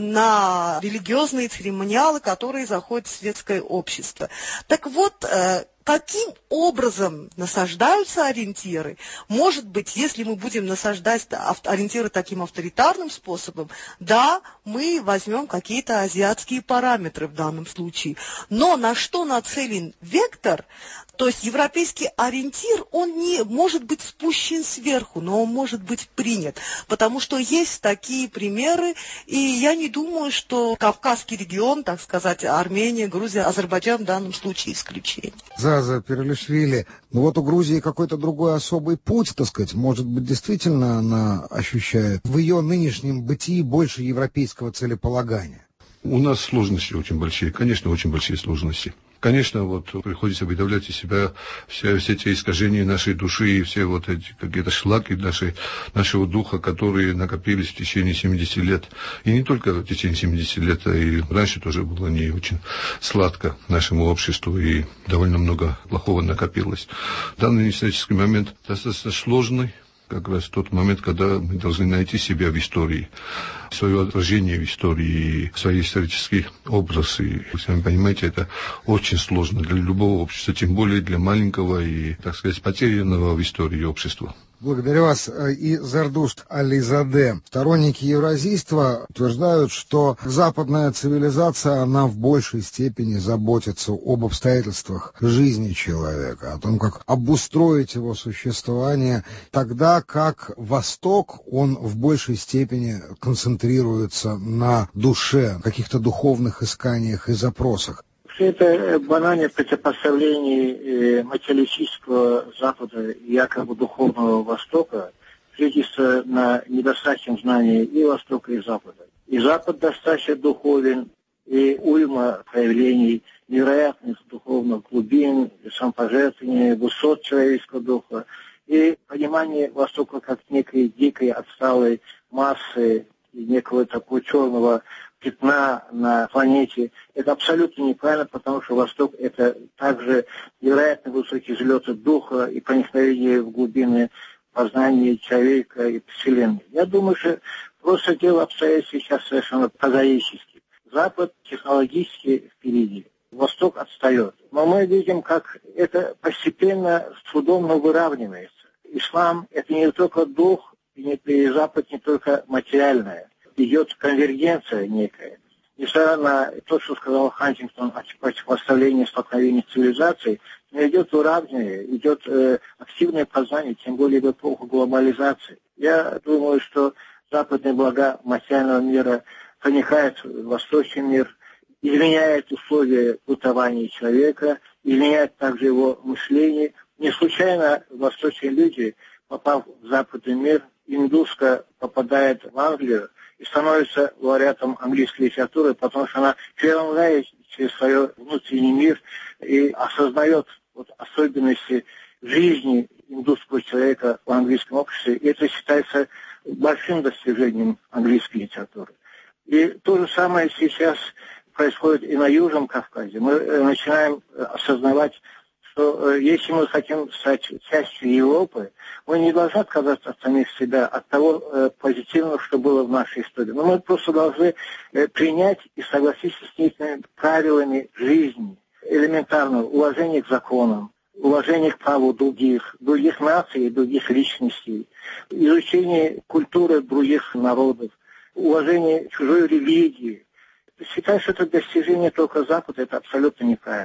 на религиозные церемониалы, которые заходят в светское общество. Так вот, каким образом насаждаются ориентиры? Может быть, если мы будем насаждать ориентиры таким авторитарным способом, да, мы возьмем какие-то азиатские параметры в данном случае. Но на что нацелен вектор? То есть европейский ориентир, он не может быть спущен сверху, но он может быть принят. Потому что есть такие примеры, и я не думаю, что Кавказский регион, так сказать, Армения, Грузия, Азербайджан в данном случае исключение. Заза Перлишвили, ну вот у Грузии какой-то другой особый путь, так сказать, может быть, действительно она ощущает в ее нынешнем бытии больше европейского целеполагания. У нас сложности очень большие, конечно, очень большие сложности. Конечно, вот приходится выдавлять из себя все, все те искажения нашей души и все вот эти какие-то шлаки нашей, нашего духа, которые накопились в течение семидесяти лет. И не только в течение семидесяти лет, а и раньше тоже было не очень сладко нашему обществу, и довольно много плохого накопилось. Данный исторический момент достаточно сложный. Как раз тот момент, когда мы должны найти себя в истории, свое отражение в истории, свои исторические образы. Вы сами понимаете, это очень сложно для любого общества, тем более для маленького и, так сказать, потерянного в истории общества. Благодарю вас. И Зардушт Ализаде. Сторонники евразийства утверждают, что западная цивилизация, она в большей степени заботится об обстоятельствах жизни человека, о том, как обустроить его существование, тогда как Восток, он в большей степени концентрируется на душе, каких-то духовных исканиях и запросах. Это банальное противопоставление материалистического Запада и якобы духовного Востока строится на недостаточном знании и Востока, и Запада. И Запад достаточно духовен, и уйма проявлений невероятных духовных глубин, самопожертвования, высот человеческого духа, и понимание Востока как некой дикой отсталой массы, и некого такого черного пятна на планете. Это абсолютно неправильно, потому что Восток — это также невероятно высокие взлеты духа и проникновение в глубины познания человека и Вселенной. Я думаю, что просто дело обстоит сейчас совершенно прозаически. Запад технологически впереди, Восток отстает. Но мы видим, как это постепенно с трудом, но выравнивается. Ислам — это не только дух, и, не, и Запад не только материальное. Идет конвергенция некая. Несмотря на то, что сказал Хантингтон о противопоставлении столкновений цивилизаций, но идет уравнивание, идет э, активное познание, тем более в эпоху глобализации. Я думаю, что западные блага материального мира проникают в восточный мир, изменяет условия бытования человека, изменяет также его мышление. Не случайно восточные люди, попав в западный мир, индуска попадает в Англию и становится лауреатом английской литературы, потому что она преломляет через свой внутренний мир и осознает вот особенности жизни индусского человека в английском обществе. И это считается большим достижением английской литературы. И то же самое сейчас происходит и на Южном Кавказе. Мы начинаем осознавать, что если мы хотим стать частью Европы, мы не должны отказаться от самих себя, от того э, позитивного, что было в нашей истории. Но мы просто должны э, принять и согласиться с некими правилами жизни, элементарного уважения к законам, уважения к праву других, других наций и других личностей, изучение культуры других народов, уважение чужой религии. Считаю, что это достижение только Запада, это абсолютно неправильно.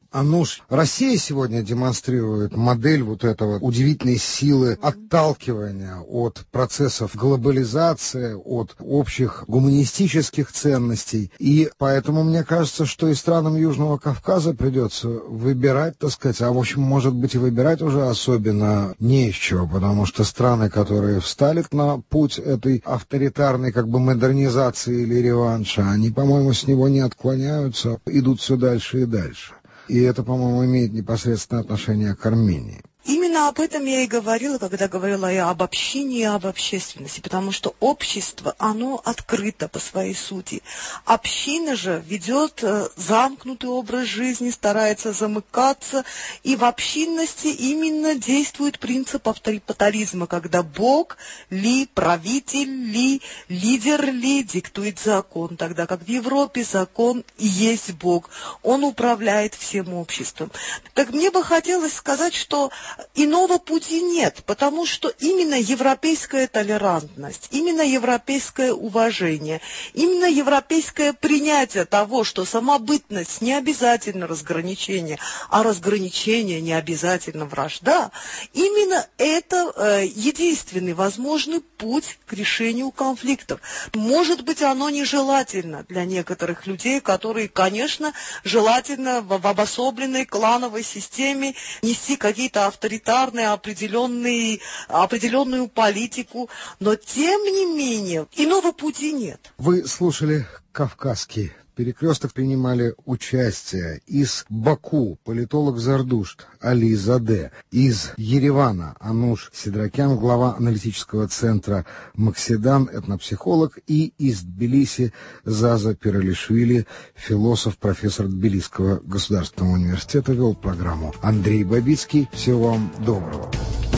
Ануш, Россия сегодня демонстрирует модель вот этого удивительной силы отталкивания от процессов глобализации, от общих гуманистических ценностей. И поэтому мне кажется, что и странам Южного Кавказа придется выбирать, так сказать, а в общем, может быть, и выбирать уже особенно не из чего, потому что страны, которые встали на путь этой авторитарной как бы модернизации или реванша, они, по-моему, с него не отклоняются, идут все дальше и дальше. И это, по-моему, имеет непосредственное отношение к Армении. Именно об этом я и говорила, когда говорила и об общине, и об общественности, потому что общество, оно открыто по своей сути. Община же ведет замкнутый образ жизни, старается замыкаться, и в общинности именно действует принцип авторитаризма, когда Бог ли, правитель ли, лидер ли диктует закон, тогда как в Европе закон и есть Бог, он управляет всем обществом. Так мне бы хотелось сказать, что иного пути нет, потому что именно европейская толерантность, именно европейское уважение, именно европейское принятие того, что самобытность не обязательно разграничение, а разграничение не обязательно вражда, именно это э, единственный возможный путь к решению конфликтов. Может быть, оно нежелательно для некоторых людей, которые, конечно, желательно в, в обособленной клановой системе нести какие-то авторитарные авторитарную определенную, определенную политику, но тем не менее иного пути нет. Вы слушали «Кавказский перекресток», принимали участие из Баку политолог Зардушт Али Заде, из Еревана Ануш Сидракян, глава аналитического центра Макседан, этнопсихолог, и из Тбилиси Заза Пиралишвили, философ, профессор Тбилисского государственного университета, вел программу Андрей Бабицкий. Всего вам доброго.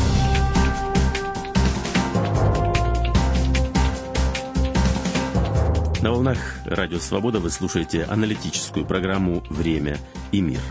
На волнах Радио Свобода вы слушаете аналитическую программу «Время и мир».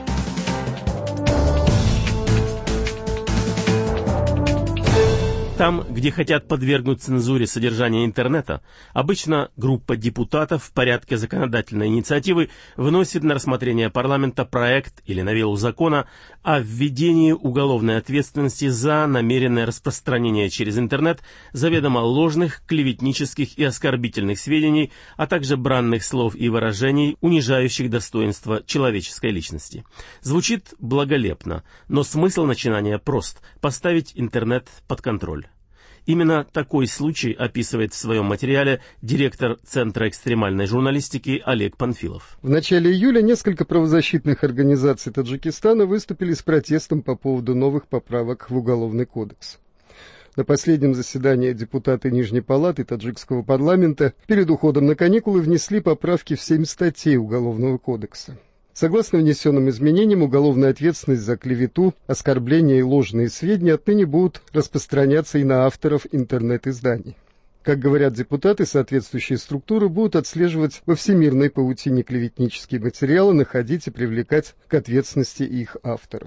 Там, где хотят подвергнуть цензуре содержание интернета, обычно группа депутатов в порядке законодательной инициативы вносит на рассмотрение парламента проект или новеллу закона о введении уголовной ответственности за намеренное распространение через интернет заведомо ложных, клеветнических и оскорбительных сведений, а также бранных слов и выражений, унижающих достоинство человеческой личности. Звучит благолепно, но смысл начинания прост – поставить интернет под контроль. Именно такой случай описывает в своем материале директор Центра экстремальной журналистики Олег Панфилов. В начале июля несколько правозащитных организаций Таджикистана выступили с протестом по поводу новых поправок в Уголовный кодекс. На последнем заседании депутаты Нижней палаты таджикского парламента перед уходом на каникулы внесли поправки в семь статей Уголовного кодекса. Согласно внесенным изменениям, уголовная ответственность за клевету, оскорбления и ложные сведения отныне будут распространяться и на авторов интернет-изданий. Как говорят депутаты, соответствующие структуры будут отслеживать во всемирной паутине клеветнические материалы, находить и привлекать к ответственности их авторов.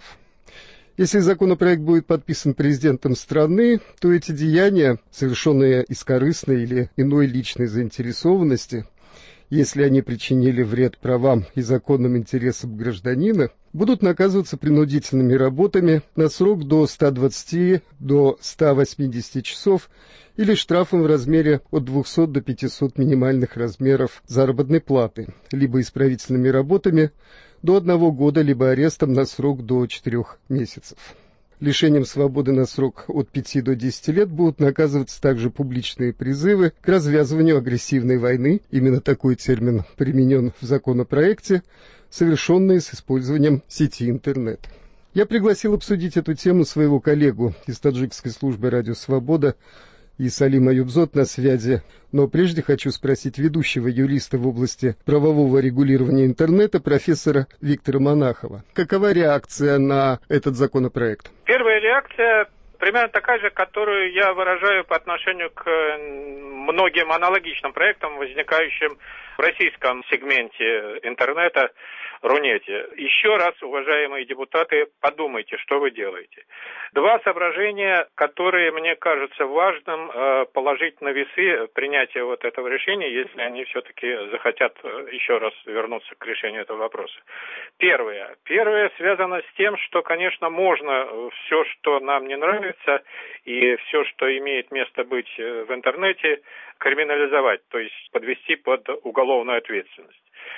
Если законопроект будет подписан президентом страны, то эти деяния, совершенные из корыстной или иной личной заинтересованности, если они причинили вред правам и законным интересам гражданина, будут наказываться принудительными работами на срок до ста двадцати до ста восьмидесяти часов или штрафом в размере от двухсот до пятисот минимальных размеров заработной платы, либо исправительными работами до одного года, либо арестом на срок до четырех месяцев. Лишением свободы на срок от пяти до десяти лет будут наказываться также публичные призывы к развязыванию агрессивной войны, именно такой термин применен в законопроекте, совершенные с использованием сети интернет. Я пригласил обсудить эту тему своего коллегу из таджикской службы «Радио Свобода» Исалима Юбзот на связи, но прежде хочу спросить ведущего юриста в области правового регулирования интернета профессора Виктора Монахова. Какова реакция на этот законопроект? Первая реакция примерно такая же, которую я выражаю по отношению к многим аналогичным проектам, возникающим в российском сегменте интернета Рунете. Еще раз, уважаемые депутаты, подумайте, что вы делаете. Два соображения, которые мне кажется важным э, положить на весы принятия вот этого решения, если они все-таки захотят еще раз вернуться к решению этого вопроса. Первое. Первое связано с тем, что, конечно, можно все, что нам не нравится, и все, что имеет место быть в интернете, криминализовать, то есть подвести под уголовную ответственность.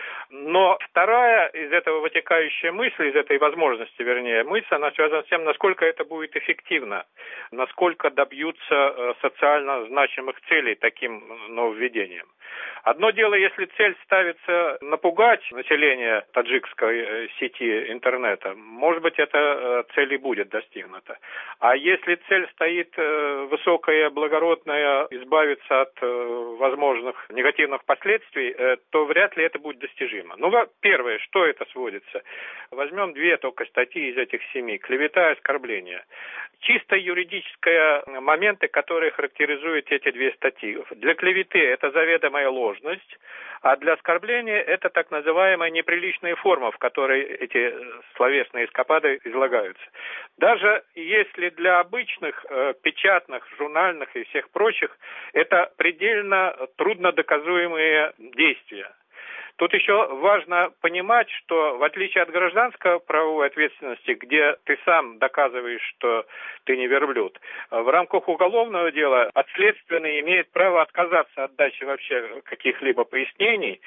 Но вторая из этого вытекающая мысль, из этой возможности, вернее, мысль, она связана с тем, насколько это будет эффективно, насколько добьются социально значимых целей таким нововведением. Одно дело, если цель ставится напугать население таджикской сети интернета, может быть, эта цель и будет достигнута. А если цель стоит высокая, благородная, избавиться от возможных негативных последствий, то вряд ли это будет достижимо. Ну, первое, что это сводится? Возьмем две только статьи из этих семи. Клевета и оскорбление. Чисто юридические моменты, которые характеризуют эти две статьи. Для клеветы это заведомая ложность, а для оскорбления это так называемая неприличная форма, в которой эти словесные эскапады излагаются. Даже если для обычных э, печатных, журнальных и всех прочих это предельно трудно доказуемые действия. Тут еще важно понимать, что в отличие от гражданской правовой ответственности, где ты сам доказываешь, что ты не верблюд, в рамках уголовного дела подследственный имеет право отказаться от дачи вообще каких-либо пояснений,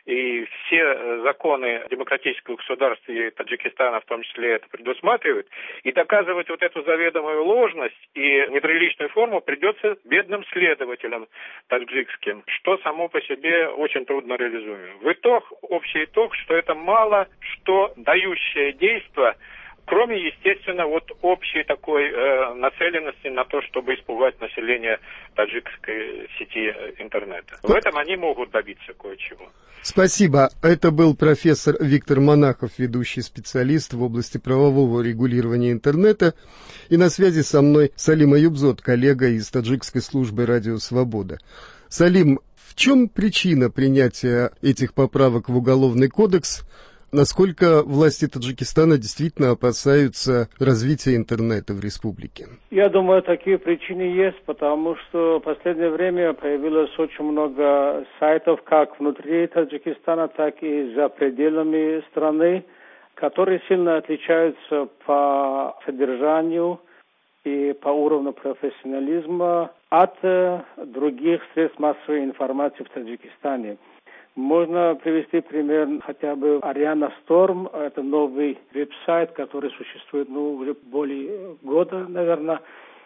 и все законы демократического государства и Таджикистана в том числе это предусматривают, и доказывать вот эту заведомую ложность и неприличную форму придется бедным следователям таджикским, что само по себе очень трудно реализуемо. В итоге общий итог, что это мало что дающее действие, кроме, естественно, вот общей такой э, нацеленности на то, чтобы испугать население таджикской сети интернета. В этом они могут добиться кое-чего. Спасибо. Это был профессор Виктор Монахов, ведущий специалист в области правового регулирования интернета. И на связи со мной Салим Аюбзод, коллега из таджикской службы «Радио Свобода». Салим, в чем причина принятия этих поправок в Уголовный кодекс? Насколько власти Таджикистана действительно опасаются развития интернета в республике? Я думаю, такие причины есть, потому что в последнее время появилось очень много сайтов, как внутри Таджикистана, так и за пределами страны, которые сильно отличаются по содержанию и по уровню профессионализма от других средств массовой информации в Таджикистане. Можно привести пример хотя бы Ariana Storm. Это новый веб-сайт, который существует ну, уже более года, наверное.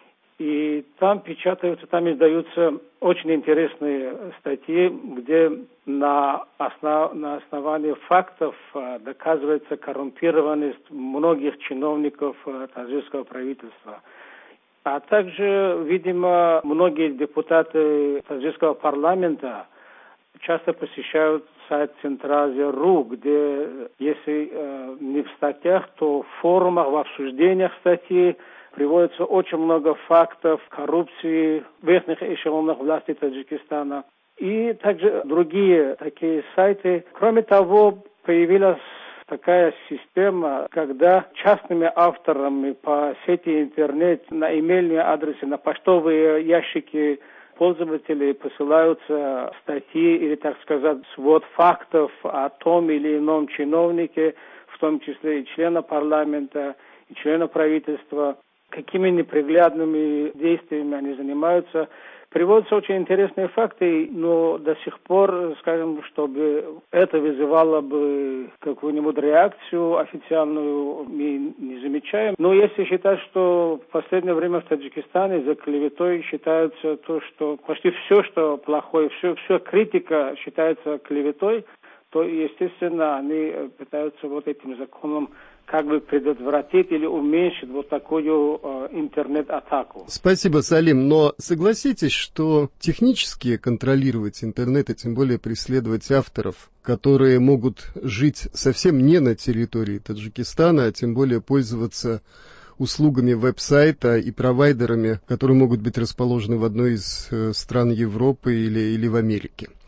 И там печатаются, там издаются очень интересные статьи, где на, основ, на основании фактов доказывается коррумпированность многих чиновников таджикского правительства. А также, видимо, многие депутаты таджикского парламента часто посещают сайт Центразия.ру, где, если э, не в статьях, то в форумах, в обсуждениях статьи приводится очень много фактов коррупции в верхних эшелонах власти Таджикистана и также другие такие сайты. Кроме того, появилась такая система, когда частными авторами по сети интернет на имейльные адресы, на почтовые ящики пользователей посылаются статьи или, так сказать, свод фактов о том или ином чиновнике, в том числе и члена парламента, и члена правительства, какими неприглядными действиями они занимаются. Приводятся очень интересные факты, но до сих пор, скажем, чтобы это вызывало бы какую-нибудь реакцию официальную, мы не замечаем. Но если считать, что в последнее время в Таджикистане за клеветой считается то, что почти все, что плохое, все, все критика считается клеветой, то, естественно, они пытаются вот этим законом как бы предотвратить или уменьшить вот такую э, интернет-атаку. Спасибо, Салим. Но согласитесь, что технически контролировать интернет, и тем более преследовать авторов, которые могут жить совсем не на территории Таджикистана, а тем более пользоваться услугами веб-сайта и провайдерами, которые могут быть расположены в одной из стран Европы или, или в Америке.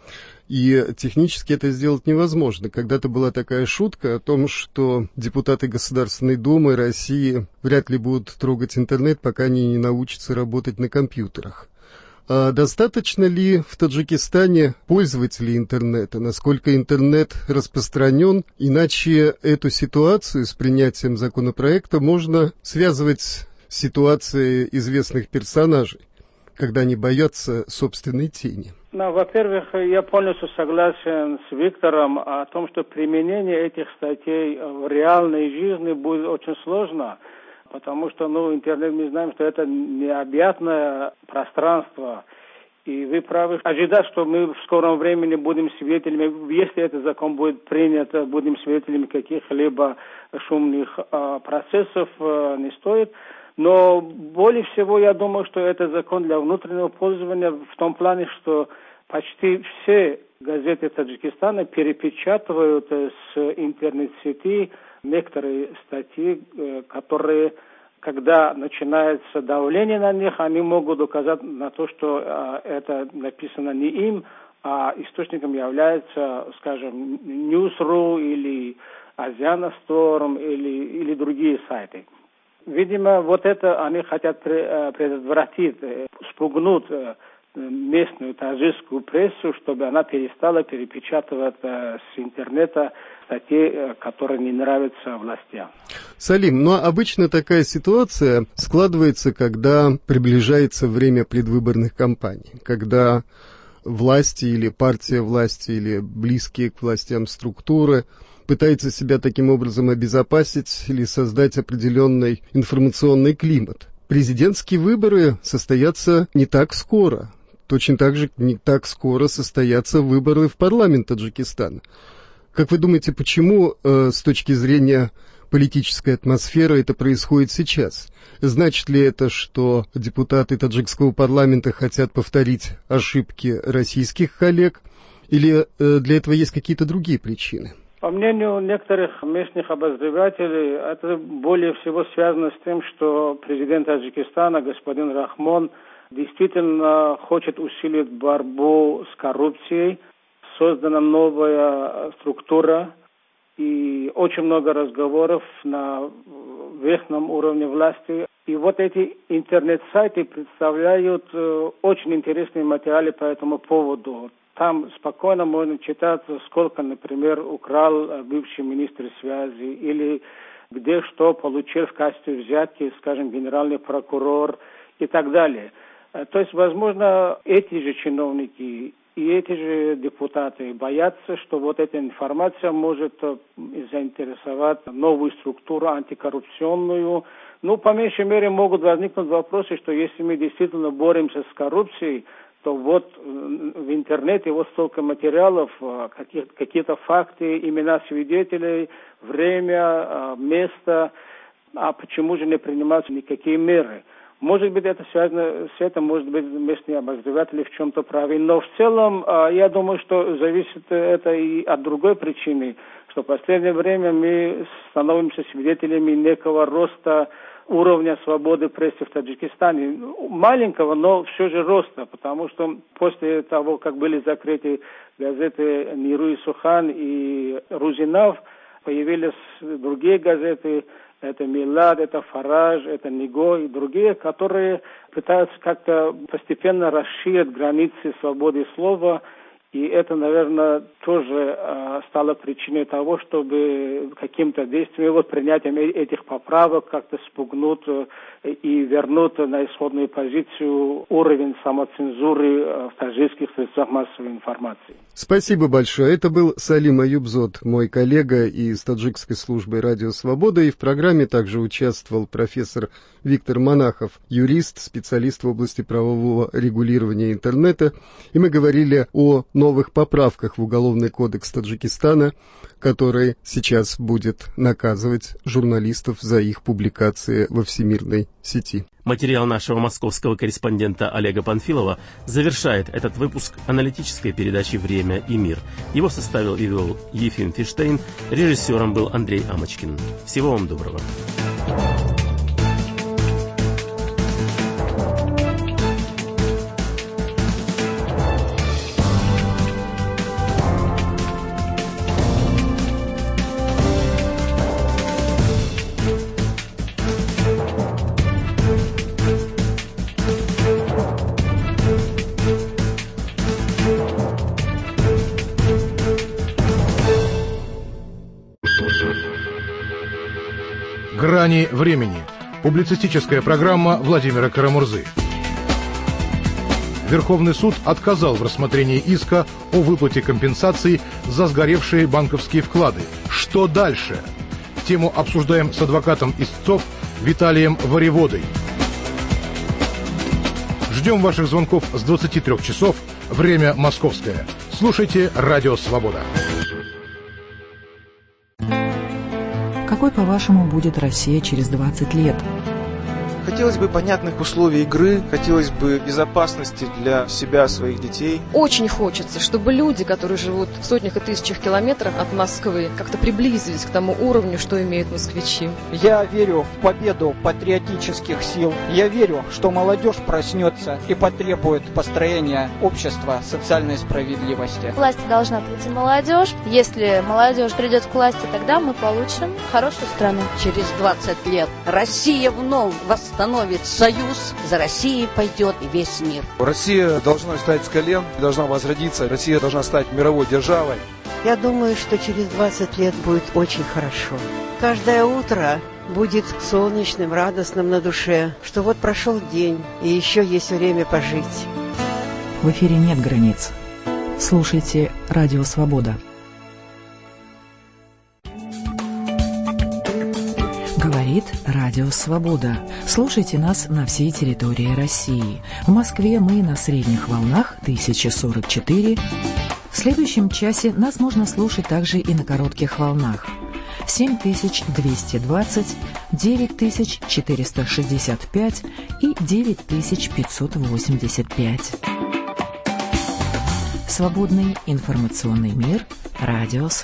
И технически это сделать невозможно. Когда-то была такая шутка о том, что депутаты Государственной Думы России вряд ли будут трогать интернет, пока они не научатся работать на компьютерах. А достаточно ли в Таджикистане пользователей интернета? Насколько интернет распространен? Иначе эту ситуацию с принятием законопроекта можно связывать с ситуацией известных персонажей, когда они боятся собственной тени. Ну, во-первых, я полностью согласен с Виктором о том, что применение этих статей в реальной жизни будет очень сложно, потому что, ну, интернет, мы знаем, что это необъятное пространство. И вы правы, ожидать, что мы в скором времени будем свидетелями, если этот закон будет принят, будем свидетелями каких-либо шумных э, процессов, э, не стоит. Но более всего я думаю, что это закон для внутреннего пользования в том плане, что почти все газеты Таджикистана перепечатывают с интернет-сети некоторые статьи, которые, когда начинается давление на них, они могут указать на то, что это написано не им, а источником является, скажем, News.ru или Asiana Storm или, или другие сайты. Видимо, вот это они хотят предотвратить, спугнуть местную таджикскую прессу, чтобы она перестала перепечатывать с интернета статьи, которые не нравятся властям. Салим, но обычно такая ситуация складывается, когда приближается время предвыборных кампаний, когда власти или партия власти или близкие к властям структуры пытается себя таким образом обезопасить или создать определенный информационный климат. Президентские выборы состоятся не так скоро. Точно так же не так скоро состоятся выборы в парламент Таджикистана. Как вы думаете, почему э, с точки зрения политической атмосферы это происходит сейчас? Значит ли это, что депутаты таджикского парламента хотят повторить ошибки российских коллег? Или э, для этого есть какие-то другие причины? По мнению некоторых местных обозревателей, это более всего связано с тем, что президент Таджикистана, господин Рахмон, действительно хочет усилить борьбу с коррупцией. Создана новая структура и очень много разговоров на верхнем уровне власти. И вот эти интернет-сайты представляют очень интересные материалы по этому поводу. Там спокойно можно читать, сколько, например, украл бывший министр связи, или где что получил в качестве взятки, скажем, генеральный прокурор и так далее. То есть, возможно, эти же чиновники и эти же депутаты боятся, что вот эта информация может заинтересовать новую структуру антикоррупционную. Ну, по меньшей мере, могут возникнуть вопросы, что если мы действительно боремся с коррупцией, то вот в интернете вот столько материалов, какие- какие-то факты, имена свидетелей, время, место, а почему же не принимаются никакие меры? Может быть, это связано с этим, может быть, местные обозреватели в чем-то правы. Но в целом, я думаю, что зависит это и от другой причины, что в последнее время мы становимся свидетелями некого роста уровня свободы прессы в Таджикистане. Маленького, но все же роста, потому что после того, как были закрыты газеты «Ниру и Сухан» и «Рузинав», появились другие газеты, это «Милад», это «Фараж», это «Ниго» и другие, которые пытаются как-то постепенно расширить границы свободы слова. И это, наверное, тоже э, стало причиной того, чтобы каким-то действием, вот принятием этих поправок как-то спугнуть э, и вернуть на исходную позицию уровень самоцензуры э, в таджикских средствах массовой информации. Спасибо большое. Это был Салим Аюбзод, мой коллега из таджикской службы «Радио Свобода». И в программе также участвовал профессор Виктор Монахов, юрист, специалист в области правового регулирования интернета. И мы говорили о новых поправках в Уголовный кодекс Таджикистана, который сейчас будет наказывать журналистов за их публикации во всемирной сети. Материал нашего московского корреспондента Олега Панфилова завершает этот выпуск аналитической передачи «Время и мир». Его составил и вел Ефим Фиштейн, режиссером был Андрей Амочкин. Всего вам доброго. Грани времени. Публицистическая программа Владимира Карамурзы. Верховный суд отказал в рассмотрении иска о выплате компенсаций за сгоревшие банковские вклады. Что дальше? Тему обсуждаем с адвокатом истцов Виталием Вариводой. Ждем ваших звонков с двадцати трёх часов, время московское. Слушайте «Радио Свобода». Какой, по-вашему, будет Россия через двадцать лет? Хотелось бы понятных условий игры, хотелось бы безопасности для себя, своих детей. Очень хочется, чтобы люди, которые живут в сотнях и тысячах километров от Москвы, как-то приблизились к тому уровню, что имеют москвичи. Я верю в победу патриотических сил. Я верю, что молодежь проснется и потребует построения общества социальной справедливости. К власти должна прийти молодежь. Если молодежь придет к власти, тогда мы получим хорошую страну. Через двадцать лет Россия вновь восстановится. Становится союз, за Россией пойдет и весь мир. Россия должна встать с колен, должна возродиться, Россия должна стать мировой державой. Я думаю, что через двадцать лет будет очень хорошо. Каждое утро будет солнечным, радостным на душе, что вот прошел день, и еще есть время пожить. В эфире нет границ. Слушайте «Радио Свобода». Говорит Радио Свобода. Слушайте нас на всей территории России. В Москве мы на средних волнах тысяча сорок четыре. В следующем часе нас можно слушать также и на коротких волнах. семь тысяч двести двадцать, девять тысяч четыреста шестьдесят пять и девять тысяч пятьсот восемьдесят пять. Свободный информационный мир. Радио Свобода.